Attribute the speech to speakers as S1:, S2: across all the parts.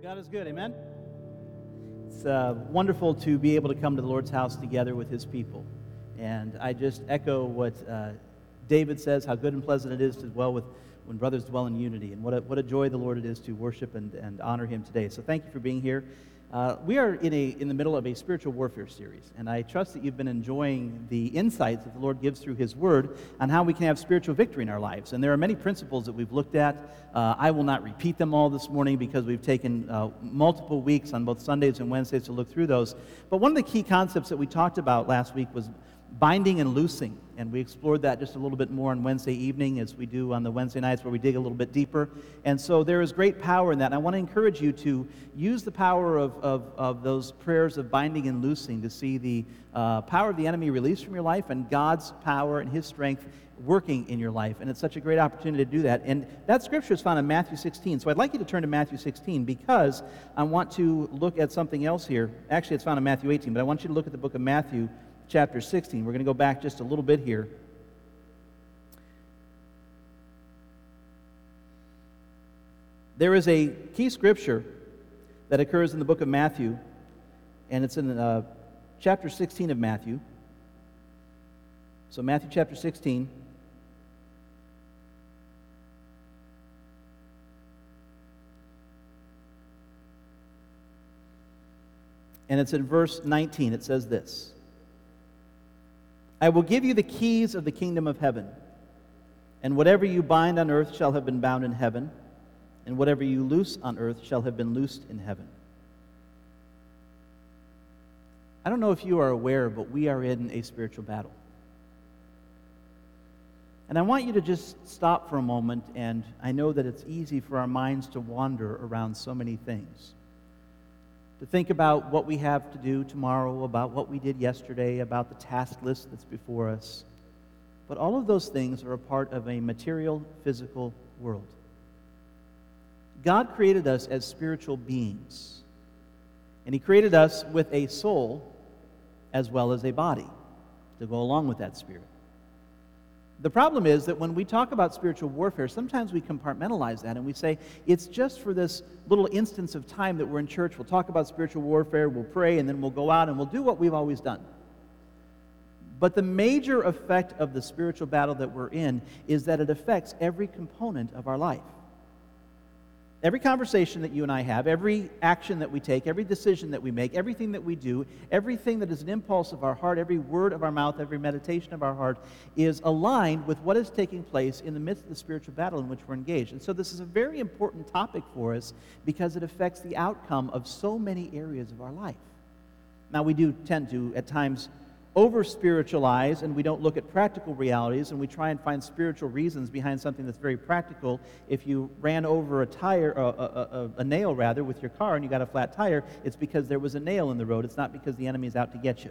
S1: God is good, amen? It's wonderful to be able to come to the Lord's house together with His people. And I just echo what David says, how good and pleasant it is to dwell with when brothers dwell in unity. And what a joy the Lord it is to worship and honor Him today. So thank you for being here. We are in the middle of a spiritual warfare series, and I trust that you've been enjoying the insights that the Lord gives through His Word on how we can have spiritual victory in our lives. And there are many principles that we've looked at. I will not repeat them all this morning because we've taken multiple weeks on both Sundays and Wednesdays to look through those. But one of the key concepts that we talked about last week was binding and loosing, and we explored that just a little bit more on Wednesday evening as we do on the Wednesday nights where we dig a little bit deeper. And so there is great power in that, and I want to encourage you to use the power of those prayers of binding and loosing to see the power of the enemy released from your life and God's power and His strength working in your life. And it's such a great opportunity to do that. And that scripture is found in Matthew 16. So I'd like you to turn to Matthew 16 because I want to look at something else here. Actually, it's found in Matthew 18, but I want you to look at the book of Matthew chapter 16. We're going to go back just a little bit here. There is a key scripture that occurs in the book of Matthew, and it's in chapter 16 of Matthew. So Matthew chapter 16. And it's in verse 19. It says this: I will give you the keys of the kingdom of heaven, and whatever you bind on earth shall have been bound in heaven, and whatever you loose on earth shall have been loosed in heaven. I don't know if you are aware, but we are in a spiritual battle. And I want you to just stop for a moment, and I know that it's easy for our minds to wander around so many things. To think about what we have to do tomorrow, about what we did yesterday, about the task list that's before us. But all of those things are a part of a material, physical world. God created us as spiritual beings. And He created us with a soul as well as a body to go along with that spirit. The problem is that when we talk about spiritual warfare, sometimes we compartmentalize that and we say, it's just for this little instance of time that we're in church. We'll talk about spiritual warfare, we'll pray, and then we'll go out and we'll do what we've always done. But the major effect of the spiritual battle that we're in is that it affects every component of our life. Every conversation that you and I have, every action that we take, every decision that we make, everything that we do, everything that is an impulse of our heart, every word of our mouth, every meditation of our heart is aligned with what is taking place in the midst of the spiritual battle in which we're engaged. And so this is a very important topic for us because it affects the outcome of so many areas of our life. Now, we do tend to, at times, over-spiritualize, and we don't look at practical realities, and we try and find spiritual reasons behind something that's very practical. If you ran over a nail with your car and you got a flat tire, it's because there was a nail in the road. It's not because the enemy's out to get you.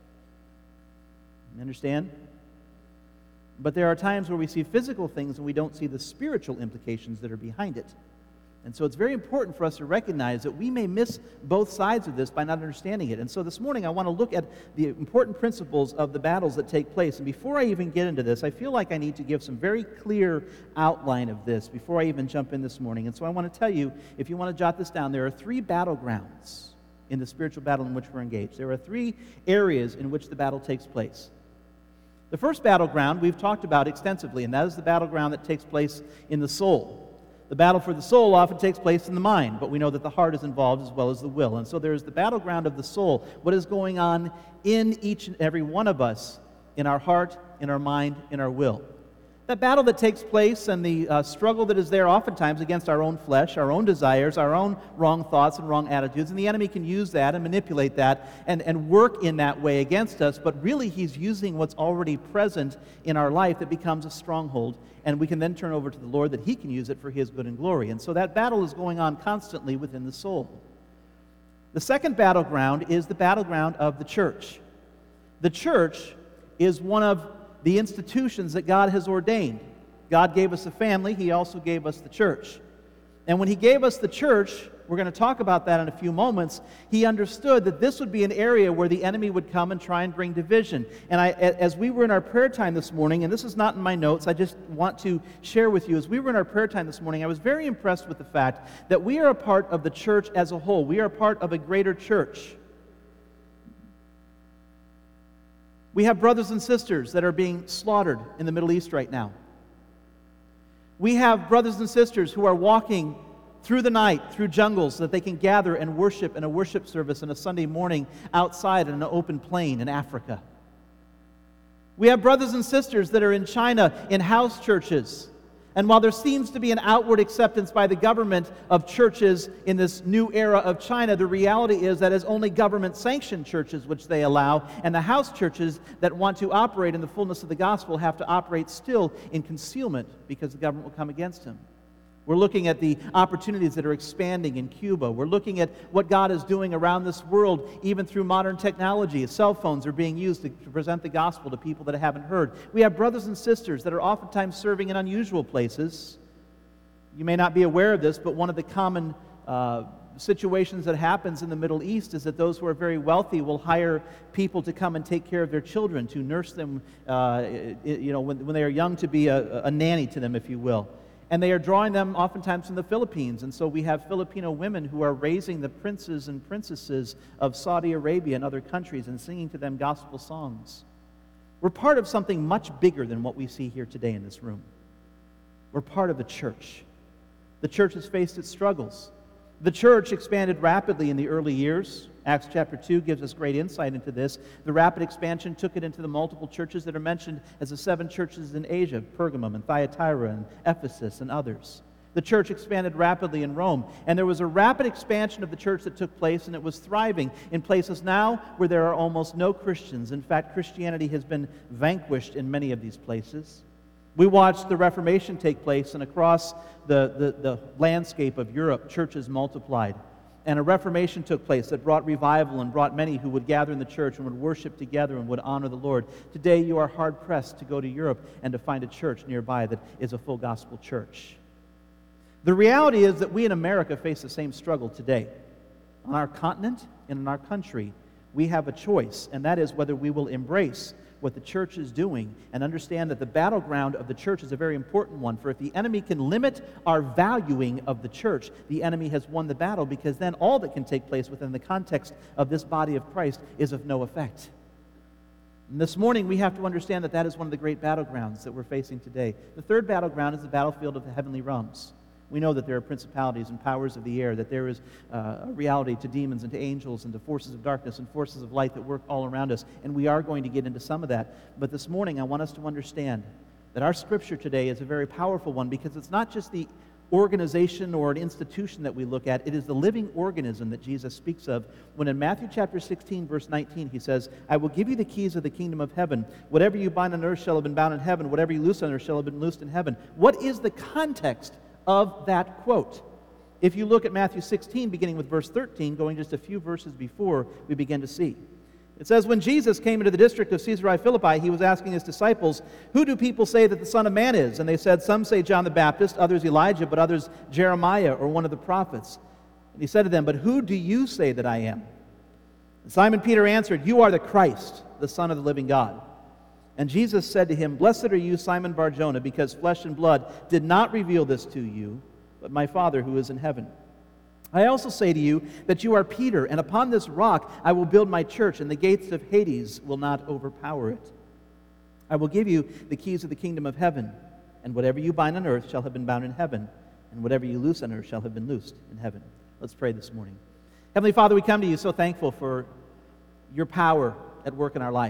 S1: You understand? But there are times where we see physical things and we don't see the spiritual implications that are behind it. And so it's very important for us to recognize that we may miss both sides of this by not understanding it. And so this morning I want to look at the important principles of the battles that take place. And before I even get into this, I feel like I need to give some very clear outline of this before I even jump in this morning. And so I want to tell you, if you want to jot this down, there are three battlegrounds in the spiritual battle in which we're engaged. There are three areas in which the battle takes place. The first battleground we've talked about extensively, and that is the battleground that takes place in the soul. The battle for the soul often takes place in the mind, but we know that the heart is involved as well as the will. And so there's the battleground of the soul, what is going on in each and every one of us, in our heart, in our mind, in our will. That battle that takes place and the struggle that is there oftentimes against our own flesh, our own desires, our own wrong thoughts and wrong attitudes. And the enemy can use that and manipulate that and work in that way against us. But really he's using what's already present in our life that becomes a stronghold. And we can then turn over to the Lord that He can use it for His good and glory. And so that battle is going on constantly within the soul. The second battleground is the battleground of the church. The church is one of the institutions that God has ordained. God gave us a family. He also gave us the church. And when He gave us the church, we're going to talk about that in a few moments, he understood that this would be an area where the enemy would come and try and bring division. And as we were in our prayer time this morning, and this is not in my notes, I just want to share with you, as we were in our prayer time this morning, I was very impressed with the fact that we are a part of the church as a whole. We are a part of a greater church. We have brothers and sisters that are being slaughtered in the Middle East right now. We have brothers and sisters who are walking through the night, through jungles, so that they can gather and worship in a worship service on a Sunday morning outside in an open plain in Africa. We have brothers and sisters that are in China in house churches. And while there seems to be an outward acceptance by the government of churches in this new era of China, the reality is that it's only government-sanctioned churches which they allow, and the house churches that want to operate in the fullness of the gospel have to operate still in concealment because the government will come against them. We're looking at the opportunities that are expanding in Cuba. We're looking at what God is doing around this world, even through modern technology. Cell phones are being used to present the gospel to people that haven't heard. We have brothers and sisters that are oftentimes serving in unusual places. You may not be aware of this, but one of the common situations that happens in the Middle East is that those who are very wealthy will hire people to come and take care of their children, to nurse them, when they are young, to be a nanny to them, if you will. And they are drawing them oftentimes from the Philippines. And so we have Filipino women who are raising the princes and princesses of Saudi Arabia and other countries and singing to them gospel songs. We're part of something much bigger than what we see here today in this room. We're part of the church. The church has faced its struggles. The church expanded rapidly in the early years. Acts chapter 2 gives us great insight into this. The rapid expansion took it into the multiple churches that are mentioned as the 7 churches in Asia, Pergamum and Thyatira and Ephesus and others. The church expanded rapidly in Rome, and there was a rapid expansion of the church that took place, and it was thriving in places now where there are almost no Christians. In fact, Christianity has been vanquished in many of these places. We watched the Reformation take place, and across the landscape of Europe, churches multiplied. And a Reformation took place that brought revival and brought many who would gather in the church and would worship together and would honor the Lord. Today you are hard-pressed to go to Europe and to find a church nearby that is a full gospel church. The reality is that we in America face the same struggle today. On our continent and in our country, we have a choice, and that is whether we will embrace what the church is doing and understand that the battleground of the church is a very important one. For if the enemy can limit our valuing of the church, the enemy has won the battle, because then all that can take place within the context of this body of Christ is of no effect. And this morning we have to understand that that is one of the great battlegrounds that we're facing today. The third battleground is the battlefield of the heavenly realms. We know that there are principalities and powers of the air, that there is a reality to demons and to angels and to forces of darkness and forces of light that work all around us, and we are going to get into some of that. But this morning I want us to understand that our scripture today is a very powerful one, because it's not just the organization or an institution that we look at, it is the living organism that Jesus speaks of when in Matthew chapter 16, verse 19, he says, "I will give you the keys of the kingdom of heaven. Whatever you bind on earth shall have been bound in heaven. Whatever you loose on earth shall have been loosed in heaven." What is the context of that quote? If you look at Matthew 16, beginning with verse 13, going just a few verses before, we begin to see. It says, "When Jesus came into the district of Caesarea Philippi, he was asking his disciples, 'Who do people say that the Son of Man is?' And they said, 'Some say John the Baptist, others Elijah, but others Jeremiah or one of the prophets.' And he said to them, 'But who do you say that I am?' And Simon Peter answered, 'You are the Christ, the Son of the living God.' And Jesus said to him, 'Blessed are you, Simon Bar-Jonah, because flesh and blood did not reveal this to you, but my Father who is in heaven. I also say to you that you are Peter, and upon this rock I will build my church, and the gates of Hades will not overpower it. I will give you the keys of the kingdom of heaven, and whatever you bind on earth shall have been bound in heaven, and whatever you loose on earth shall have been loosed in heaven.'" Let's pray this morning. Heavenly Father, we come to you so thankful for your power at work in our life.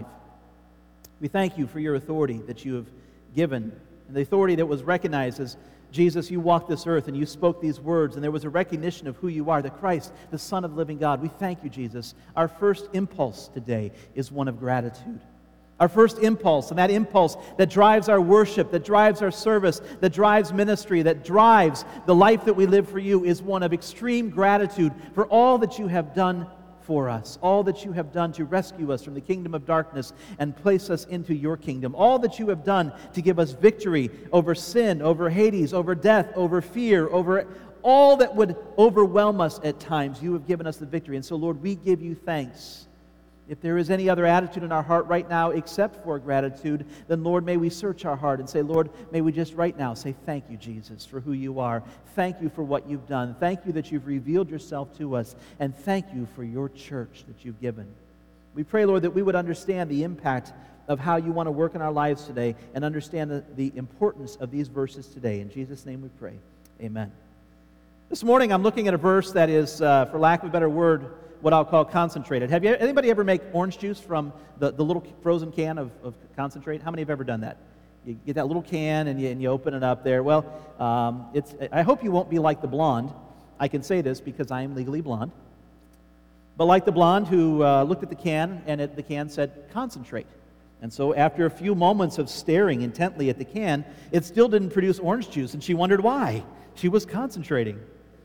S1: We thank you for your authority that you have given, and the authority that was recognized as Jesus, you walked this earth and you spoke these words, and there was a recognition of who you are, the Christ, the Son of the living God. We thank you, Jesus. Our first impulse today is one of gratitude. Our first impulse, and that impulse that drives our worship, that drives our service, that drives ministry, that drives the life that we live for you, is one of extreme gratitude for all that you have done for us, all that you have done to rescue us from the kingdom of darkness and place us into your kingdom, all that you have done to give us victory over sin, over Hades, over death, over fear, over all that would overwhelm us at times, you have given us the victory. And so, Lord, we give you thanks. If there is any other attitude in our heart right now except for gratitude, then, Lord, may we search our heart and say, Lord, may we just right now say, thank you, Jesus, for who you are. Thank you for what you've done. Thank you that you've revealed yourself to us. And thank you for your church that you've given. We pray, Lord, that we would understand the impact of how you want to work in our lives today and understand the importance of these verses today. In Jesus' name we pray. Amen. This morning I'm looking at a verse that is, for lack of a better word, what I'll call concentrated. Have anybody ever make orange juice from the little frozen can of concentrate? How many have ever done that? You get that little can and you open it up there. Well, I hope you won't be like the blonde. I can say this because I am legally blonde. But like the blonde who looked at the can and the can said, concentrate. And so after a few moments of staring intently at the can, it still didn't produce orange juice, and she wondered why. She was concentrating.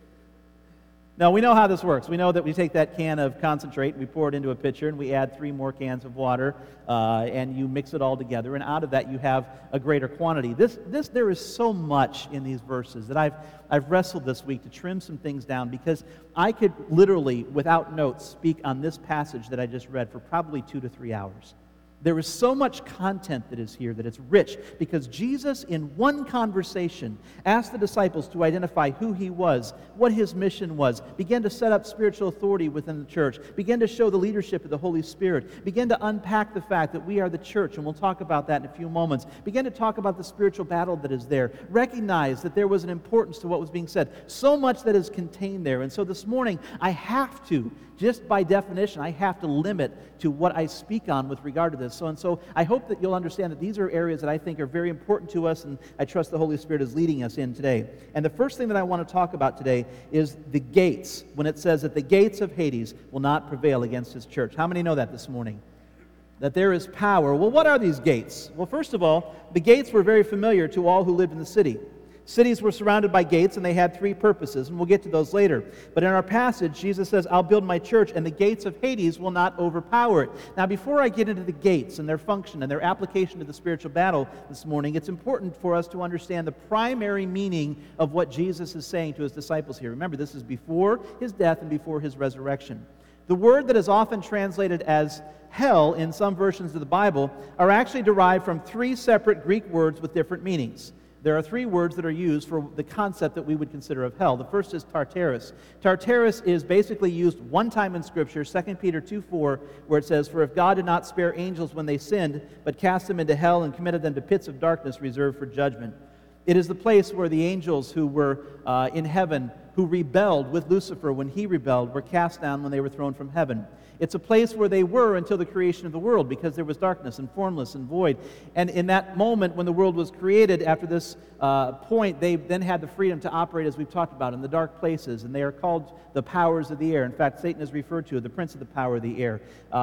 S1: Now, we know how this works. We know that we take that can of concentrate, we pour it into a pitcher, and we add 3 more cans of water, and you mix it all together, and out of that you have a greater quantity. There is so much in these verses that I've wrestled this week to trim some things down, because I could literally, without notes, speak on this passage that I just read for probably 2 to 3 hours. There is so much content that is here that it's rich, because Jesus, in one conversation, asked the disciples to identify who he was, what his mission was, began to set up spiritual authority within the church, began to show the leadership of the Holy Spirit, began to unpack the fact that we are the church, and we'll talk about that in a few moments, began to talk about the spiritual battle that is there, recognize that there was an importance to what was being said, so much that is contained there. And so this morning, I have to, just by definition, I have to limit to what I speak on with regard to this. So I hope that you'll understand that these are areas that I think are very important to us, and I trust the Holy Spirit is leading us in today. And the first thing that I want to talk about today is the gates, when it says that the gates of Hades will not prevail against his church. How many know that this morning? That there is power. Well, what are these gates? Well, first of all, the gates were very familiar to all who lived in the city. Cities were surrounded by gates, and they had 3 purposes, and we'll get to those later. But in our passage, Jesus says, I'll build my church, and the gates of Hades will not overpower it. Now, before I get into the gates and their function and their application to the spiritual battle this morning, it's important for us to understand the primary meaning of what Jesus is saying to his disciples here. Remember, this is before his death and before his resurrection. The word that is often translated as hell in some versions of the Bible are actually derived from 3 separate Greek words with different meanings. There are 3 words that are used for the concept that we would consider of hell. The first is Tartarus. Tartarus is basically used one time in Scripture, 2 Peter 2:4, where it says, For if God did not spare angels when they sinned, but cast them into hell and committed them to pits of darkness reserved for judgment. It is the place where the angels who were in heaven, who rebelled with Lucifer when he rebelled, were cast down when they were thrown from heaven. It's a place where they were until the creation of the world, because there was darkness and formless and void. And in that moment when the world was created, after this point, they then had the freedom to operate, as we've talked about, in the dark places. And they are called the powers of the air. In fact, Satan is referred to as the prince of the power of the air.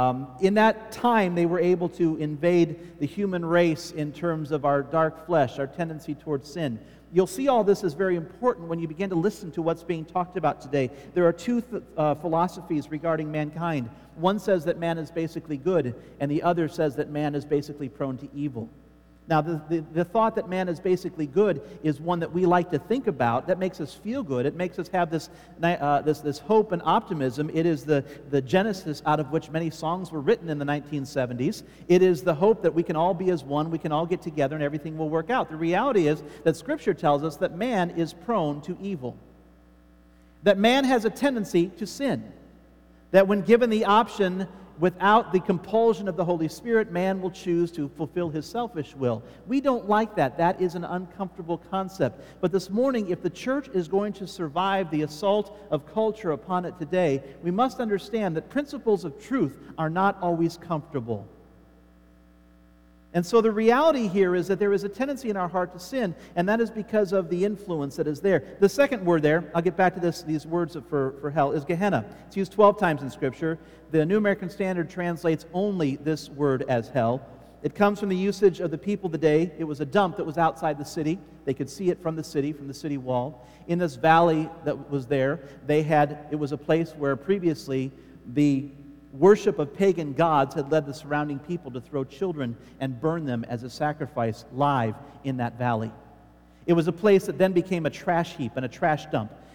S1: In that time, they were able to invade the human race in terms of our dark flesh, our tendency towards sin. You'll see all this is very important when you begin to listen to what's being talked about today. There are 2 philosophies regarding mankind. One says that man is basically good, and the other says that man is basically prone to evil. Now, the thought that man is basically good is one that we like to think about. That makes us feel good. It makes us have this hope and optimism. It is the genesis out of which many songs were written in the 1970s. It is the hope that we can all be as one, we can all get together, and everything will work out. The reality is that Scripture tells us that man is prone to evil. That man has a tendency to sin. That when given the option, without the compulsion of the Holy Spirit, man will choose to fulfill his selfish will. We don't like that. That is an uncomfortable concept. But this morning, if the church is going to survive the assault of culture upon it today, we must understand that principles of truth are not always comfortable. And so the reality here is that there is a tendency in our heart to sin, and that is because of the influence that is there. The second word there, I'll get back to these words for hell, is Gehenna. It's used 12 times in Scripture. The New American Standard translates only this word as hell. It comes from the usage of the people of the day. It was a dump that was outside the city. They could see it from the city wall. In this valley that was there, it was a place where previously the worship of pagan gods had led the surrounding people to throw children and burn them as a sacrifice live in that valley. It was a place that then became a trash heap and a trash dump.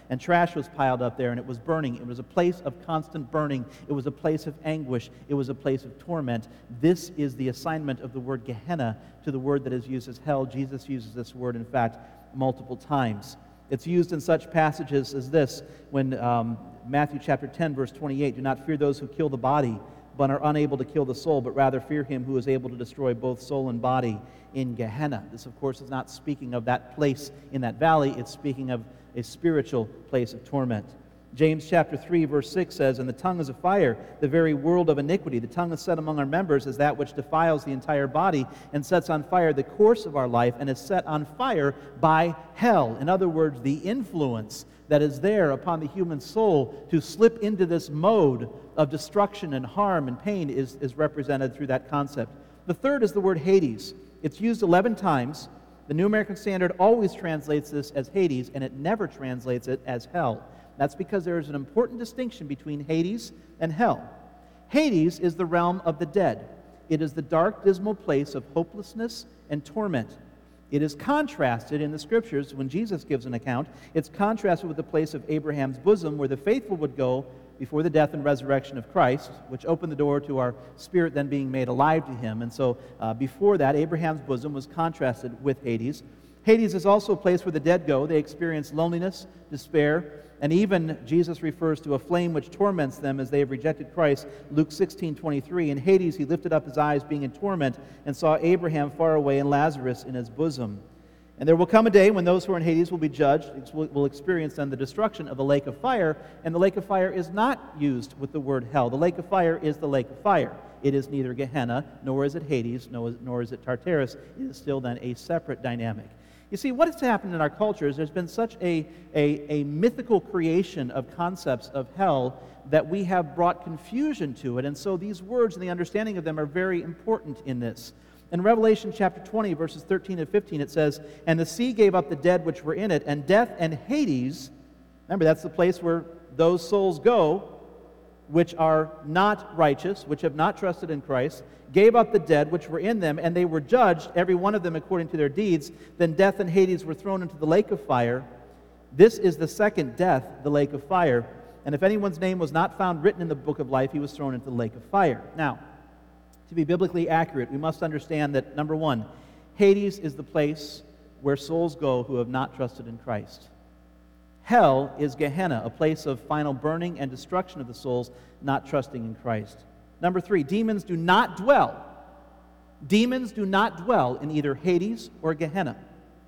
S1: and trash was piled up there, and it was burning. It was a place of constant burning. It was a place of anguish. It was a place of torment. This is the assignment of the word Gehenna to the word that is used as hell. Jesus uses this word, in fact, multiple times. It's used in such passages as this, when Matthew chapter 10, verse 28, do not fear those who kill the body, but are unable to kill the soul, but rather fear him who is able to destroy both soul and body in Gehenna. This, of course, is not speaking of that place in that valley. It's speaking of a spiritual place of torment. James chapter 3, verse 6 says, and the tongue is a fire, the very world of iniquity. The tongue is set among our members as that which defiles the entire body and sets on fire the course of our life and is set on fire by hell. In other words, the influence that is there upon the human soul to slip into this mode of destruction and harm and pain is represented through that concept. The third is the word Hades. It's used 11 times. The New American Standard always translates this as Hades, and it never translates it as hell. That's because there is an important distinction between Hades and hell. Hades is the realm of the dead. It is the dark, dismal place of hopelessness and torment. It is contrasted in the Scriptures when Jesus gives an account. It's contrasted with the place of Abraham's bosom where the faithful would go before the death and resurrection of Christ, which opened the door to our spirit then being made alive to him. And so before that, Abraham's bosom was contrasted with Hades. Hades is also a place where the dead go. They experience loneliness, despair, and even Jesus refers to a flame which torments them as they have rejected Christ. Luke 16:23, in Hades he lifted up his eyes being in torment and saw Abraham far away and Lazarus in his bosom. And there will come a day when those who are in Hades will be judged, will experience then the destruction of the lake of fire, and the lake of fire is not used with the word hell. The lake of fire is the lake of fire. It is neither Gehenna, nor is it Hades, nor is it Tartarus. It is still then a separate dynamic. You see, what has happened in our culture is there's been such a mythical creation of concepts of hell that we have brought confusion to it, and so these words and the understanding of them are very important in this. In Revelation chapter 20, verses 13 and 15, it says, and the sea gave up the dead which were in it, and death and Hades, remember that's the place where those souls go, which are not righteous, which have not trusted in Christ, gave up the dead which were in them, and they were judged, every one of them according to their deeds. Then death and Hades were thrown into the lake of fire. This is the second death, the lake of fire. And if anyone's name was not found written in the book of life, he was thrown into the lake of fire. Now, to be biblically accurate, we must understand that, number one, Hades is the place where souls go who have not trusted in Christ. Hell is Gehenna, a place of final burning and destruction of the souls not trusting in Christ. Number three, demons do not dwell. Demons do not dwell in either Hades or Gehenna,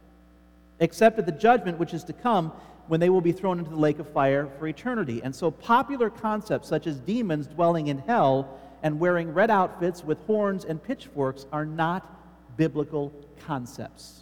S1: except at the judgment which is to come when they will be thrown into the lake of fire for eternity. And so popular concepts such as demons dwelling in hell and wearing red outfits with horns and pitchforks are not biblical concepts.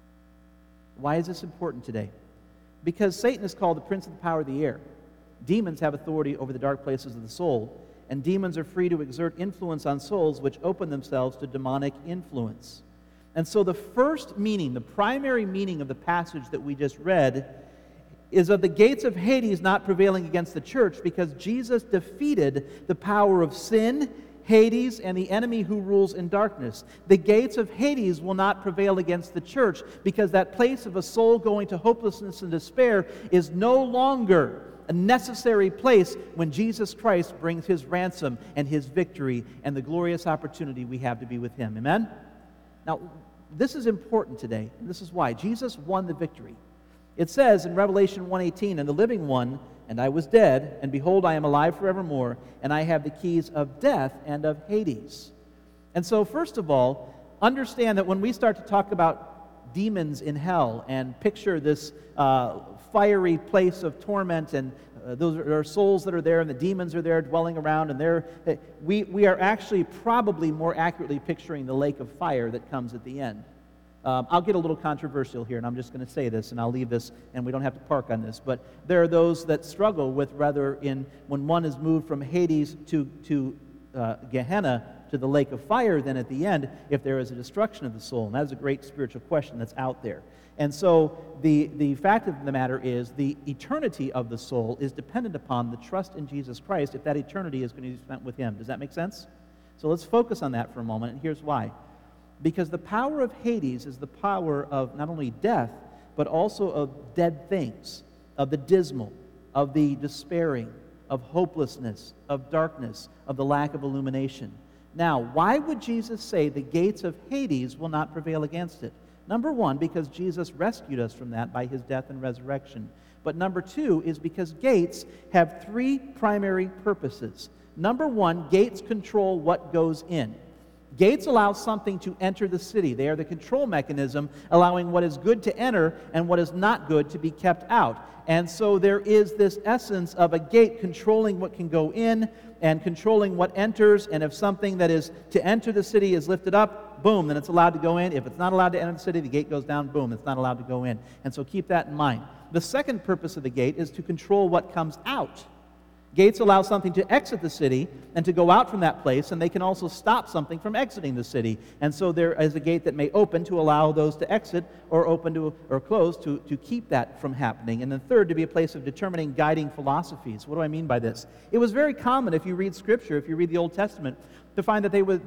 S1: Why is this important today? Because Satan is called the prince of the power of the air. Demons have authority over the dark places of the soul, and demons are free to exert influence on souls which open themselves to demonic influence. And so the first meaning, the primary meaning of the passage that we just read is of the gates of Hades not prevailing against the church, because Jesus defeated the power of sin, Hades, and the enemy who rules in darkness. The gates of Hades will not prevail against the church, because that place of a soul going to hopelessness and despair is no longer a necessary place when Jesus Christ brings his ransom and his victory and the glorious opportunity we have to be with him. Amen? Now, this is important today, and this is why. Jesus won the victory. It says in Revelation 1:18, and the living one, and I was dead, and behold, I am alive forevermore, and I have the keys of death and of Hades. And so, first of all, understand that when we start to talk about demons in hell and picture this fiery place of torment, and those are souls that are there, and the demons are there dwelling around, and we are actually probably more accurately picturing the lake of fire that comes at the end. I'll get a little controversial here, and I'm just going to say this, and I'll leave this, and we don't have to park on this. But there are those that struggle with when one is moved from Hades to Gehenna to the lake of fire, then at the end, if there is a destruction of the soul. And that is a great spiritual question that's out there. And so the fact of the matter is the eternity of the soul is dependent upon the trust in Jesus Christ if that eternity is going to be spent with him. Does that make sense? So let's focus on that for a moment, and here's why. Because the power of Hades is the power of not only death, but also of dead things. of the dismal, of the despairing, of hopelessness, of darkness, of the lack of illumination. Now, why would Jesus say the gates of Hades will not prevail against it? Number one, because Jesus rescued us from that by his death and resurrection. But number two is because gates have three primary purposes. Number one, gates control what goes in. Gates allow something to enter the city. They are the control mechanism allowing what is good to enter and what is not good to be kept out. And so there is this essence of a gate controlling what can go in and controlling what enters. And if something that is to enter the city is lifted up, boom, then it's allowed to go in. If it's not allowed to enter the city, the gate goes down, boom, it's not allowed to go in. And so keep that in mind. The second purpose of the gate is to control what comes out. Gates allow something to exit the city and to go out from that place, and they can also stop something from exiting the city. And so there is a gate that may open to allow those to exit, or open to or close to keep that from happening. And then third, to be a place of determining guiding philosophies. What do I mean by this? It was very common, if you read Scripture, if you read the Old Testament, to find that they were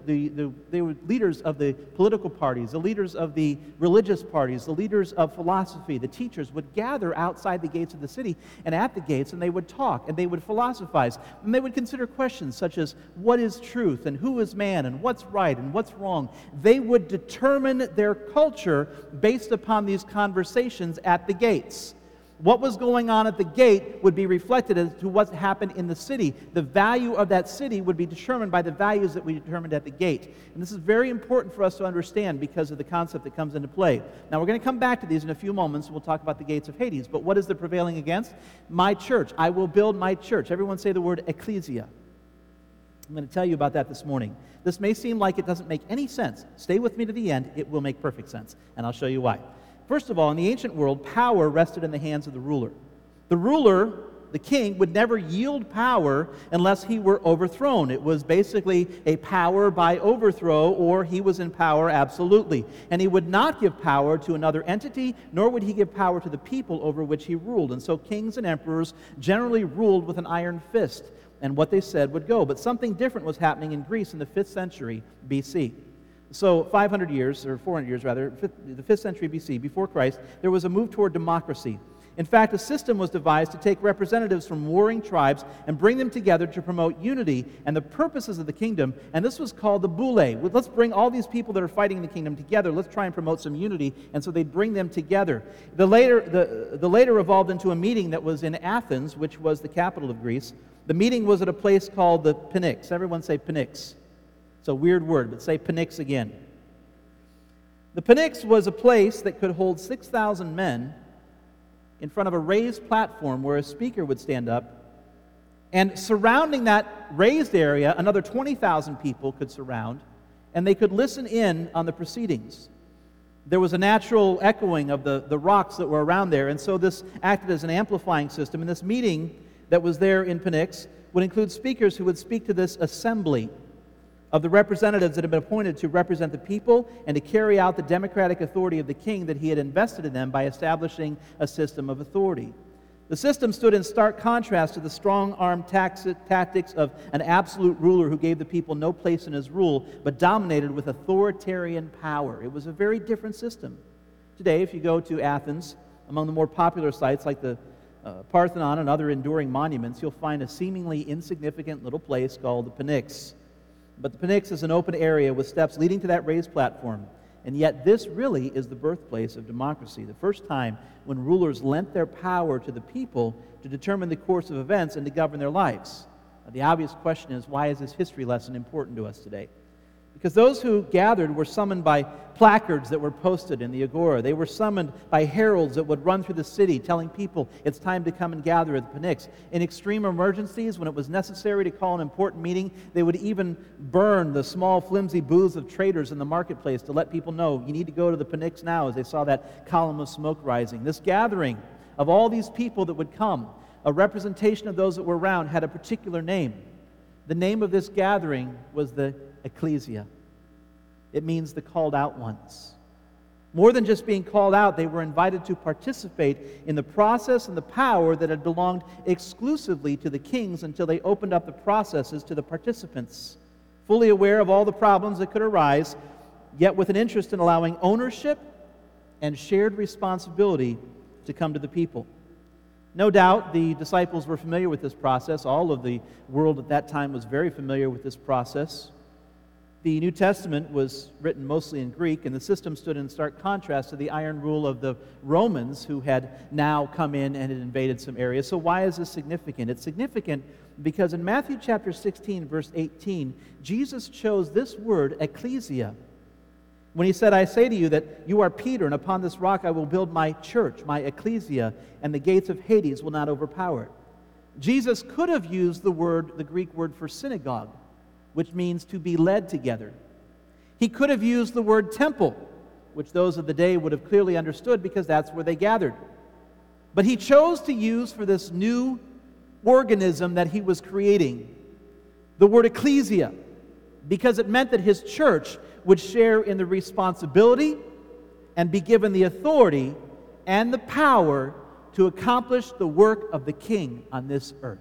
S1: leaders of the political parties, the leaders of the religious parties, the leaders of philosophy, the teachers would gather outside the gates of the city and at the gates, and they would talk, and they would philosophize, and they would consider questions such as what is truth, and who is man, and what's right, and what's wrong. They would determine their culture based upon these conversations at the gates. What was going on at the gate would be reflected as to what happened in the city. The value of that city would be determined by the values that we determined at the gate. And this is very important for us to understand because of the concept that comes into play. Now, we're going to come back to these in a few moments. We'll talk about the gates of Hades. But what is the prevailing against? My church. I will build my church. Everyone say the word ecclesia. I'm going to tell you about that this morning. This may seem like it doesn't make any sense. Stay with me to the end. It will make perfect sense. And I'll show you why. First of all, in the ancient world, power rested in the hands of the ruler. The ruler, the king, would never yield power unless he were overthrown. It was basically a power by overthrow, or he was in power absolutely. And he would not give power to another entity, nor would he give power to the people over which he ruled. And so kings and emperors generally ruled with an iron fist, and what they said would go. But something different was happening in Greece in the 5th century BC. So 500 years, or 400 years rather, the 5th century BC, before Christ, there was a move toward democracy. In fact, a system was devised to take representatives from warring tribes and bring them together to promote unity and the purposes of the kingdom, and this was called the boule. Let's bring all these people that are fighting in the kingdom together. Let's try and promote some unity, and so they'd bring them together. The later evolved into a meeting that was in Athens, which was the capital of Greece. The meeting was at a place called the Pnyx. Everyone say Pnyx. It's a weird word, but say Pnyx again. The Pnyx was a place that could hold 6,000 men in front of a raised platform where a speaker would stand up. And surrounding that raised area, another 20,000 people could surround, and they could listen in on the proceedings. There was a natural echoing of the rocks that were around there, and so this acted as an amplifying system. And this meeting that was there in Pnyx would include speakers who would speak to this assembly of the representatives that had been appointed to represent the people and to carry out the democratic authority of the king that he had invested in them by establishing a system of authority. The system stood in stark contrast to the strong-arm tactics of an absolute ruler who gave the people no place in his rule, but dominated with authoritarian power. It was a very different system. Today, if you go to Athens, among the more popular sites like the Parthenon and other enduring monuments, you'll find a seemingly insignificant little place called the Pnyx. But the Pnyx is an open area with steps leading to that raised platform. And yet this really is the birthplace of democracy, the first time when rulers lent their power to the people to determine the course of events and to govern their lives. Now, the obvious question is, why is this history lesson important to us today? Because those who gathered were summoned by placards that were posted in the agora. They were summoned by heralds that would run through the city telling people it's time to come and gather at the Pnyx. In extreme emergencies, when it was necessary to call an important meeting, they would even burn the small flimsy booths of traders in the marketplace to let people know you need to go to the Pnyx now, as they saw that column of smoke rising. This gathering of all these people that would come, a representation of those that were around, had a particular name. The name of this gathering was the Ecclesia. It means the called out ones. More than just being called out, they were invited to participate in the process and the power that had belonged exclusively to the kings until they opened up the processes to the participants, fully aware of all the problems that could arise, yet with an interest in allowing ownership and shared responsibility to come to the people. No doubt the disciples were familiar with this process. All of the world at that time was very familiar with this process. The New Testament was written mostly in Greek, and the system stood in stark contrast to the iron rule of the Romans, who had now come in and had invaded some areas. So why is this significant? It's significant because in Matthew chapter 16, verse 18, Jesus chose this word, ecclesia, when he said, I say to you that you are Peter, and upon this rock I will build my church, my ecclesia, and the gates of Hades will not overpower it. Jesus could have used the Greek word for synagogue, which means to be led together. He could have used the word temple, which those of the day would have clearly understood because that's where they gathered. But he chose to use for this new organism that he was creating the word ecclesia, because it meant that his church would share in the responsibility and be given the authority and the power to accomplish the work of the King on this earth.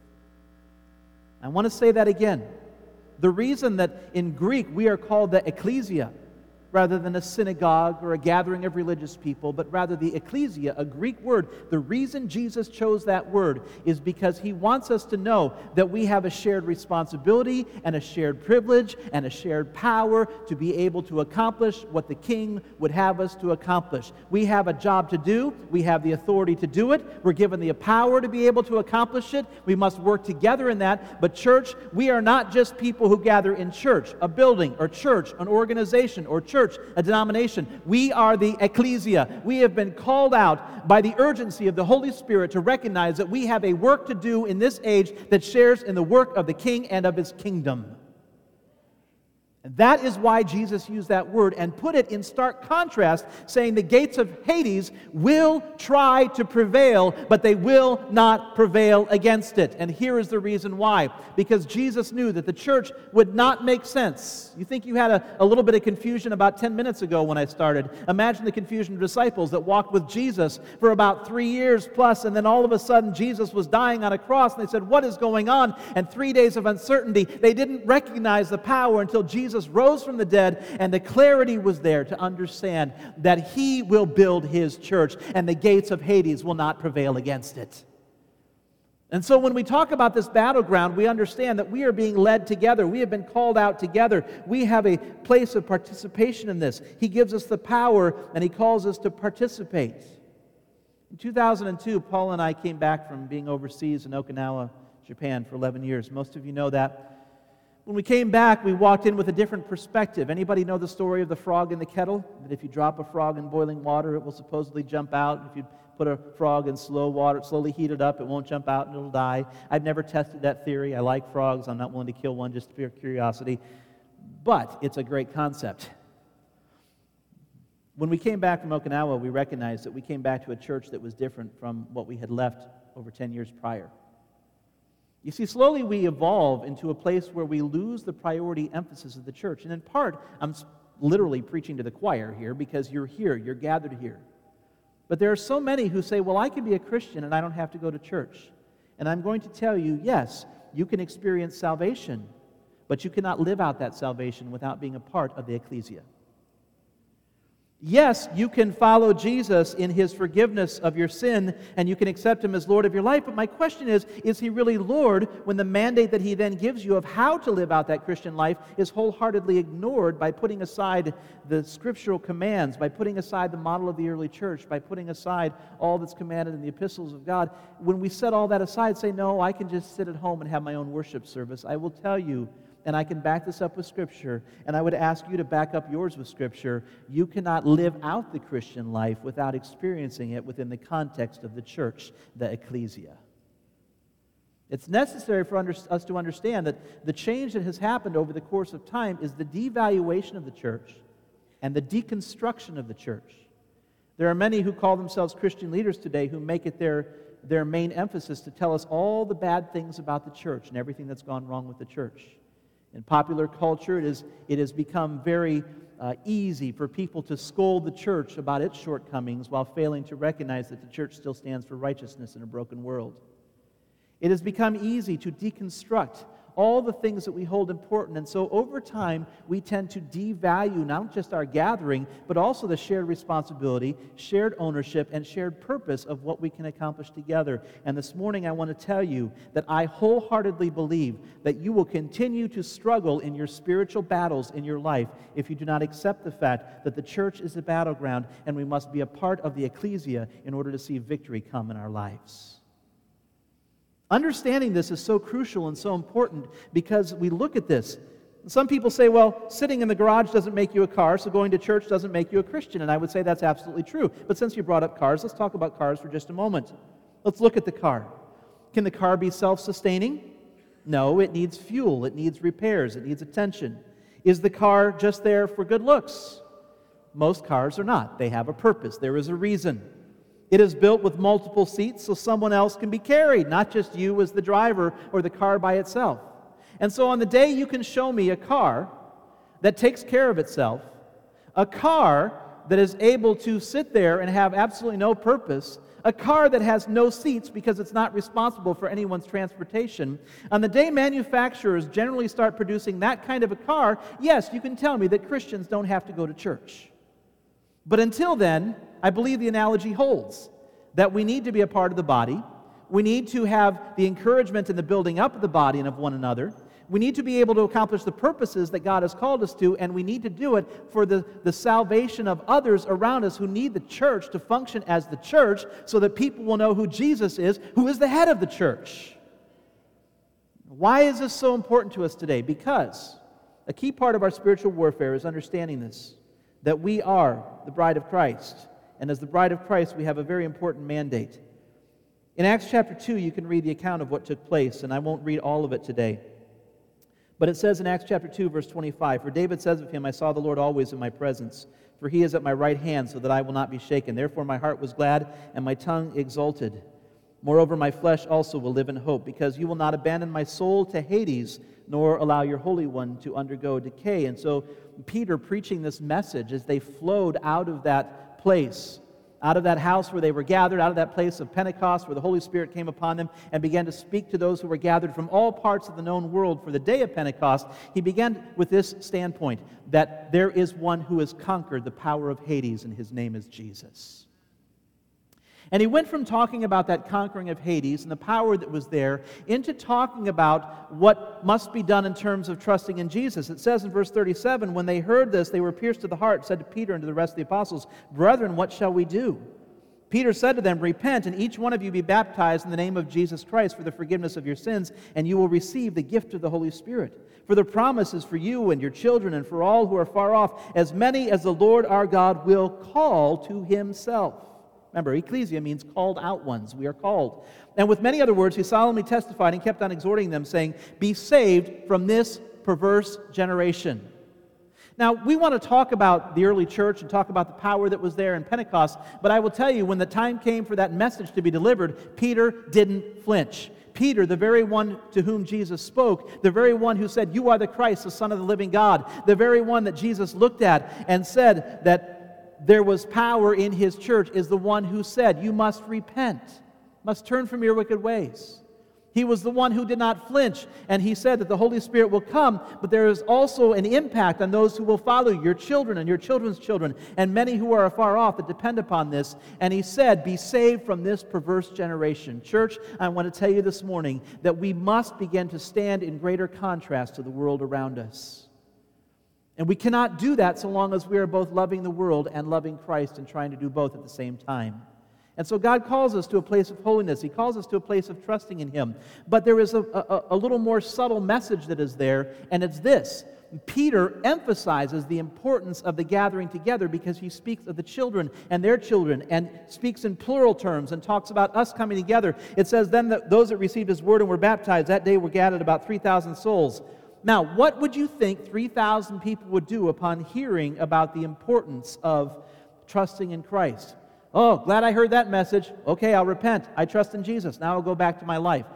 S1: I want to say that again. The reason that in Greek we are called the ecclesia, rather than a synagogue or a gathering of religious people, but rather the ecclesia, a Greek word. The reason Jesus chose that word is because he wants us to know that we have a shared responsibility and a shared privilege and a shared power to be able to accomplish what the King would have us to accomplish. We have a job to do. We have the authority to do it. We're given the power to be able to accomplish it. We must work together in that. But church, we are not just people who gather in church, a building or church, an organization or church, a denomination. We are the ecclesia. We have been called out by the urgency of the Holy Spirit to recognize that we have a work to do in this age that shares in the work of the King and of his kingdom. And that is why Jesus used that word and put it in stark contrast, saying the gates of Hades will try to prevail, but they will not prevail against it. And here is the reason why. Because Jesus knew that the church would not make sense. You think you had a little bit of confusion about 10 minutes ago when I started. Imagine the confusion of disciples that walked with Jesus for about 3 years plus, and then all of a sudden Jesus was dying on a cross, and they said, what is going on? And 3 days of uncertainty. They didn't recognize the power until Jesus rose from the dead, and the clarity was there to understand that he will build his church, and the gates of Hades will not prevail against it. And so when we talk about this battleground, we understand that we are being led together. We have been called out together. We have a place of participation in this. He gives us the power, and he calls us to participate. In 2002, Paul and I came back from being overseas in Okinawa, Japan for 11 years. Most of you know that. When we came back, we walked in with a different perspective. Anybody know the story of the frog in the kettle? That if you drop a frog in boiling water, it will supposedly jump out. If you put a frog in slow water, slowly heat it up, it won't jump out and it'll die. I've never tested that theory. I like frogs. I'm not willing to kill one just for curiosity. But it's a great concept. When we came back from Okinawa, we recognized that we came back to a church that was different from what we had left over 10 years prior. You see, slowly we evolve into a place where we lose the priority emphasis of the church. And in part, I'm literally preaching to the choir here because you're here, you're gathered here. But there are so many who say, well, I can be a Christian and I don't have to go to church. And I'm going to tell you, yes, you can experience salvation, but you cannot live out that salvation without being a part of the ecclesia. Yes, you can follow Jesus in his forgiveness of your sin, and you can accept him as Lord of your life, but my question is he really Lord when the mandate that he then gives you of how to live out that Christian life is wholeheartedly ignored by putting aside the scriptural commands, by putting aside the model of the early church, by putting aside all that's commanded in the epistles of God? When we set all that aside, say, no, I can just sit at home and have my own worship service. I will tell you, and I can back this up with Scripture, and I would ask you to back up yours with Scripture. You cannot live out the Christian life without experiencing it within the context of the church, the ecclesia. It's necessary for us to understand that the change that has happened over the course of time is the devaluation of the church and the deconstruction of the church. There are many who call themselves Christian leaders today who make it their main emphasis to tell us all the bad things about the church and everything that's gone wrong with the church. In popular culture, it has become very easy for people to scold the church about its shortcomings while failing to recognize that the church still stands for righteousness in a broken world. It has become easy to deconstruct all the things that we hold important. And so over time, we tend to devalue not just our gathering, but also the shared responsibility, shared ownership, and shared purpose of what we can accomplish together. And this morning, I want to tell you that I wholeheartedly believe that you will continue to struggle in your spiritual battles in your life if you do not accept the fact that the church is a battleground and we must be a part of the ecclesia in order to see victory come in our lives. Understanding this is so crucial and so important because we look at this. Some people say, well, sitting in the garage doesn't make you a car, so going to church doesn't make you a Christian. And I would say that's absolutely true. But since you brought up cars, let's talk about cars for just a moment. Let's look at the car. Can the car be self-sustaining? No, it needs fuel, it needs repairs, it needs attention. Is the car just there for good looks? Most cars are not. They have a purpose. There is a reason. It is built with multiple seats so someone else can be carried, not just you as the driver or the car by itself. And so on the day you can show me a car that takes care of itself, a car that is able to sit there and have absolutely no purpose, a car that has no seats because it's not responsible for anyone's transportation, on the day manufacturers generally start producing that kind of a car, yes, you can tell me that Christians don't have to go to church. But until then, I believe the analogy holds, that we need to be a part of the body. We need to have the encouragement and the building up of the body and of one another. We need to be able to accomplish the purposes that God has called us to, and we need to do it for the salvation of others around us who need the church to function as the church so that people will know who Jesus is, who is the head of the church. Why is this so important to us today? Because a key part of our spiritual warfare is understanding this, that we are the bride of Christ. And as the bride of Christ, we have a very important mandate. In Acts chapter 2, you can read the account of what took place, and I won't read all of it today. But it says in Acts chapter 2, verse 25, "For David says of him, I saw the Lord always in my presence, for he is at my right hand, so that I will not be shaken. Therefore my heart was glad, and my tongue exulted. Moreover, my flesh also will live in hope, because you will not abandon my soul to Hades, nor allow your Holy One to undergo decay." And so Peter preaching this message as they flowed out of that place, out of that house where they were gathered, out of that place of Pentecost where the Holy Spirit came upon them and began to speak to those who were gathered from all parts of the known world for the day of Pentecost, he began with this standpoint, that there is one who has conquered the power of Hades, and his name is Jesus. And he went from talking about that conquering of Hades and the power that was there into talking about what must be done in terms of trusting in Jesus. It says in verse 37, "When they heard this, they were pierced to the heart, said to Peter and to the rest of the apostles, 'Brethren, what shall we do?' Peter said to them, 'Repent, and each one of you be baptized in the name of Jesus Christ for the forgiveness of your sins, and you will receive the gift of the Holy Spirit. For the promise is for you and your children and for all who are far off, as many as the Lord our God will call to himself.'" Remember, ecclesia means called out ones. We are called. "And with many other words, he solemnly testified and kept on exhorting them, saying, 'Be saved from this perverse generation.'" Now, we want to talk about the early church and talk about the power that was there in Pentecost, but I will tell you, when the time came for that message to be delivered, Peter didn't flinch. Peter, the very one to whom Jesus spoke, the very one who said, "You are the Christ, the Son of the living God," the very one that Jesus looked at and said that there was power in his church, is the one who said, "You must repent, must turn from your wicked ways." He was the one who did not flinch, and he said that the Holy Spirit will come, but there is also an impact on those who will follow you, your children and your children's children, and many who are afar off that depend upon this. And he said, "Be saved from this perverse generation." Church, I want to tell you this morning that we must begin to stand in greater contrast to the world around us. And we cannot do that so long as we are both loving the world and loving Christ and trying to do both at the same time. And so God calls us to a place of holiness. He calls us to a place of trusting in Him. But there is a little more subtle message that is there, and it's this. Peter emphasizes the importance of the gathering together because he speaks of the children and their children and speaks in plural terms and talks about us coming together. It says, "Then those that received His word and were baptized that day were gathered about 3,000 souls." Now, what would you think 3,000 people would do upon hearing about the importance of trusting in Christ? "Oh, glad I heard that message. Okay, I'll repent. I trust in Jesus. Now I'll go back to my life."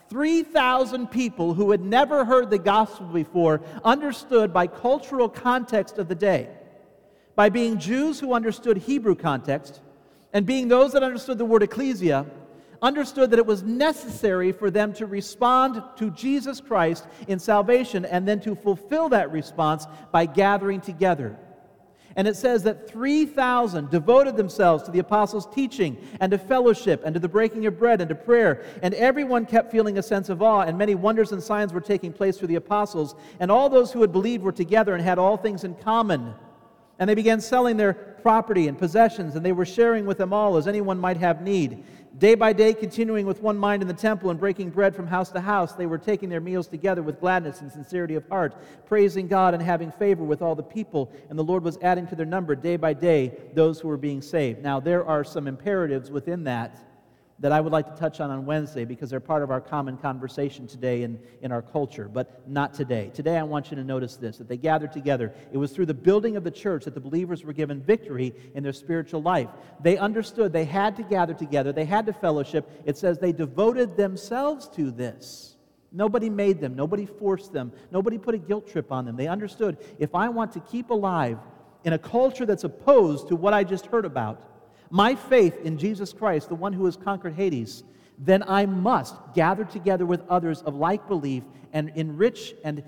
S1: 3,000 people who had never heard the gospel before understood by cultural context of the day, by being Jews who understood Hebrew context, and being those that understood the word ecclesia, understood that it was necessary for them to respond to Jesus Christ in salvation and then to fulfill that response by gathering together. And it says that 3,000 devoted themselves to the apostles' teaching and to fellowship and to the breaking of bread and to prayer. And everyone kept feeling a sense of awe, and many wonders and signs were taking place through the apostles. And all those who had believed were together and had all things in common. And they began selling their property and possessions, and they were sharing with them all as anyone might have need. Day by day, continuing with one mind in the temple and breaking bread from house to house, they were taking their meals together with gladness and sincerity of heart, praising God and having favor with all the people. And the Lord was adding to their number day by day those who were being saved. Now, there are some imperatives within that I would like to touch on Wednesday because they're part of our common conversation today in our culture, but not today. Today I want you to notice this, that they gathered together. It was through the building of the church that the believers were given victory in their spiritual life. They understood they had to gather together, they had to fellowship. It says they devoted themselves to this. Nobody made them, nobody forced them, nobody put a guilt trip on them. They understood, if I want to keep alive in a culture that's opposed to what I just heard about, my faith in Jesus Christ, the one who has conquered Hades, then I must gather together with others of like belief and enrich and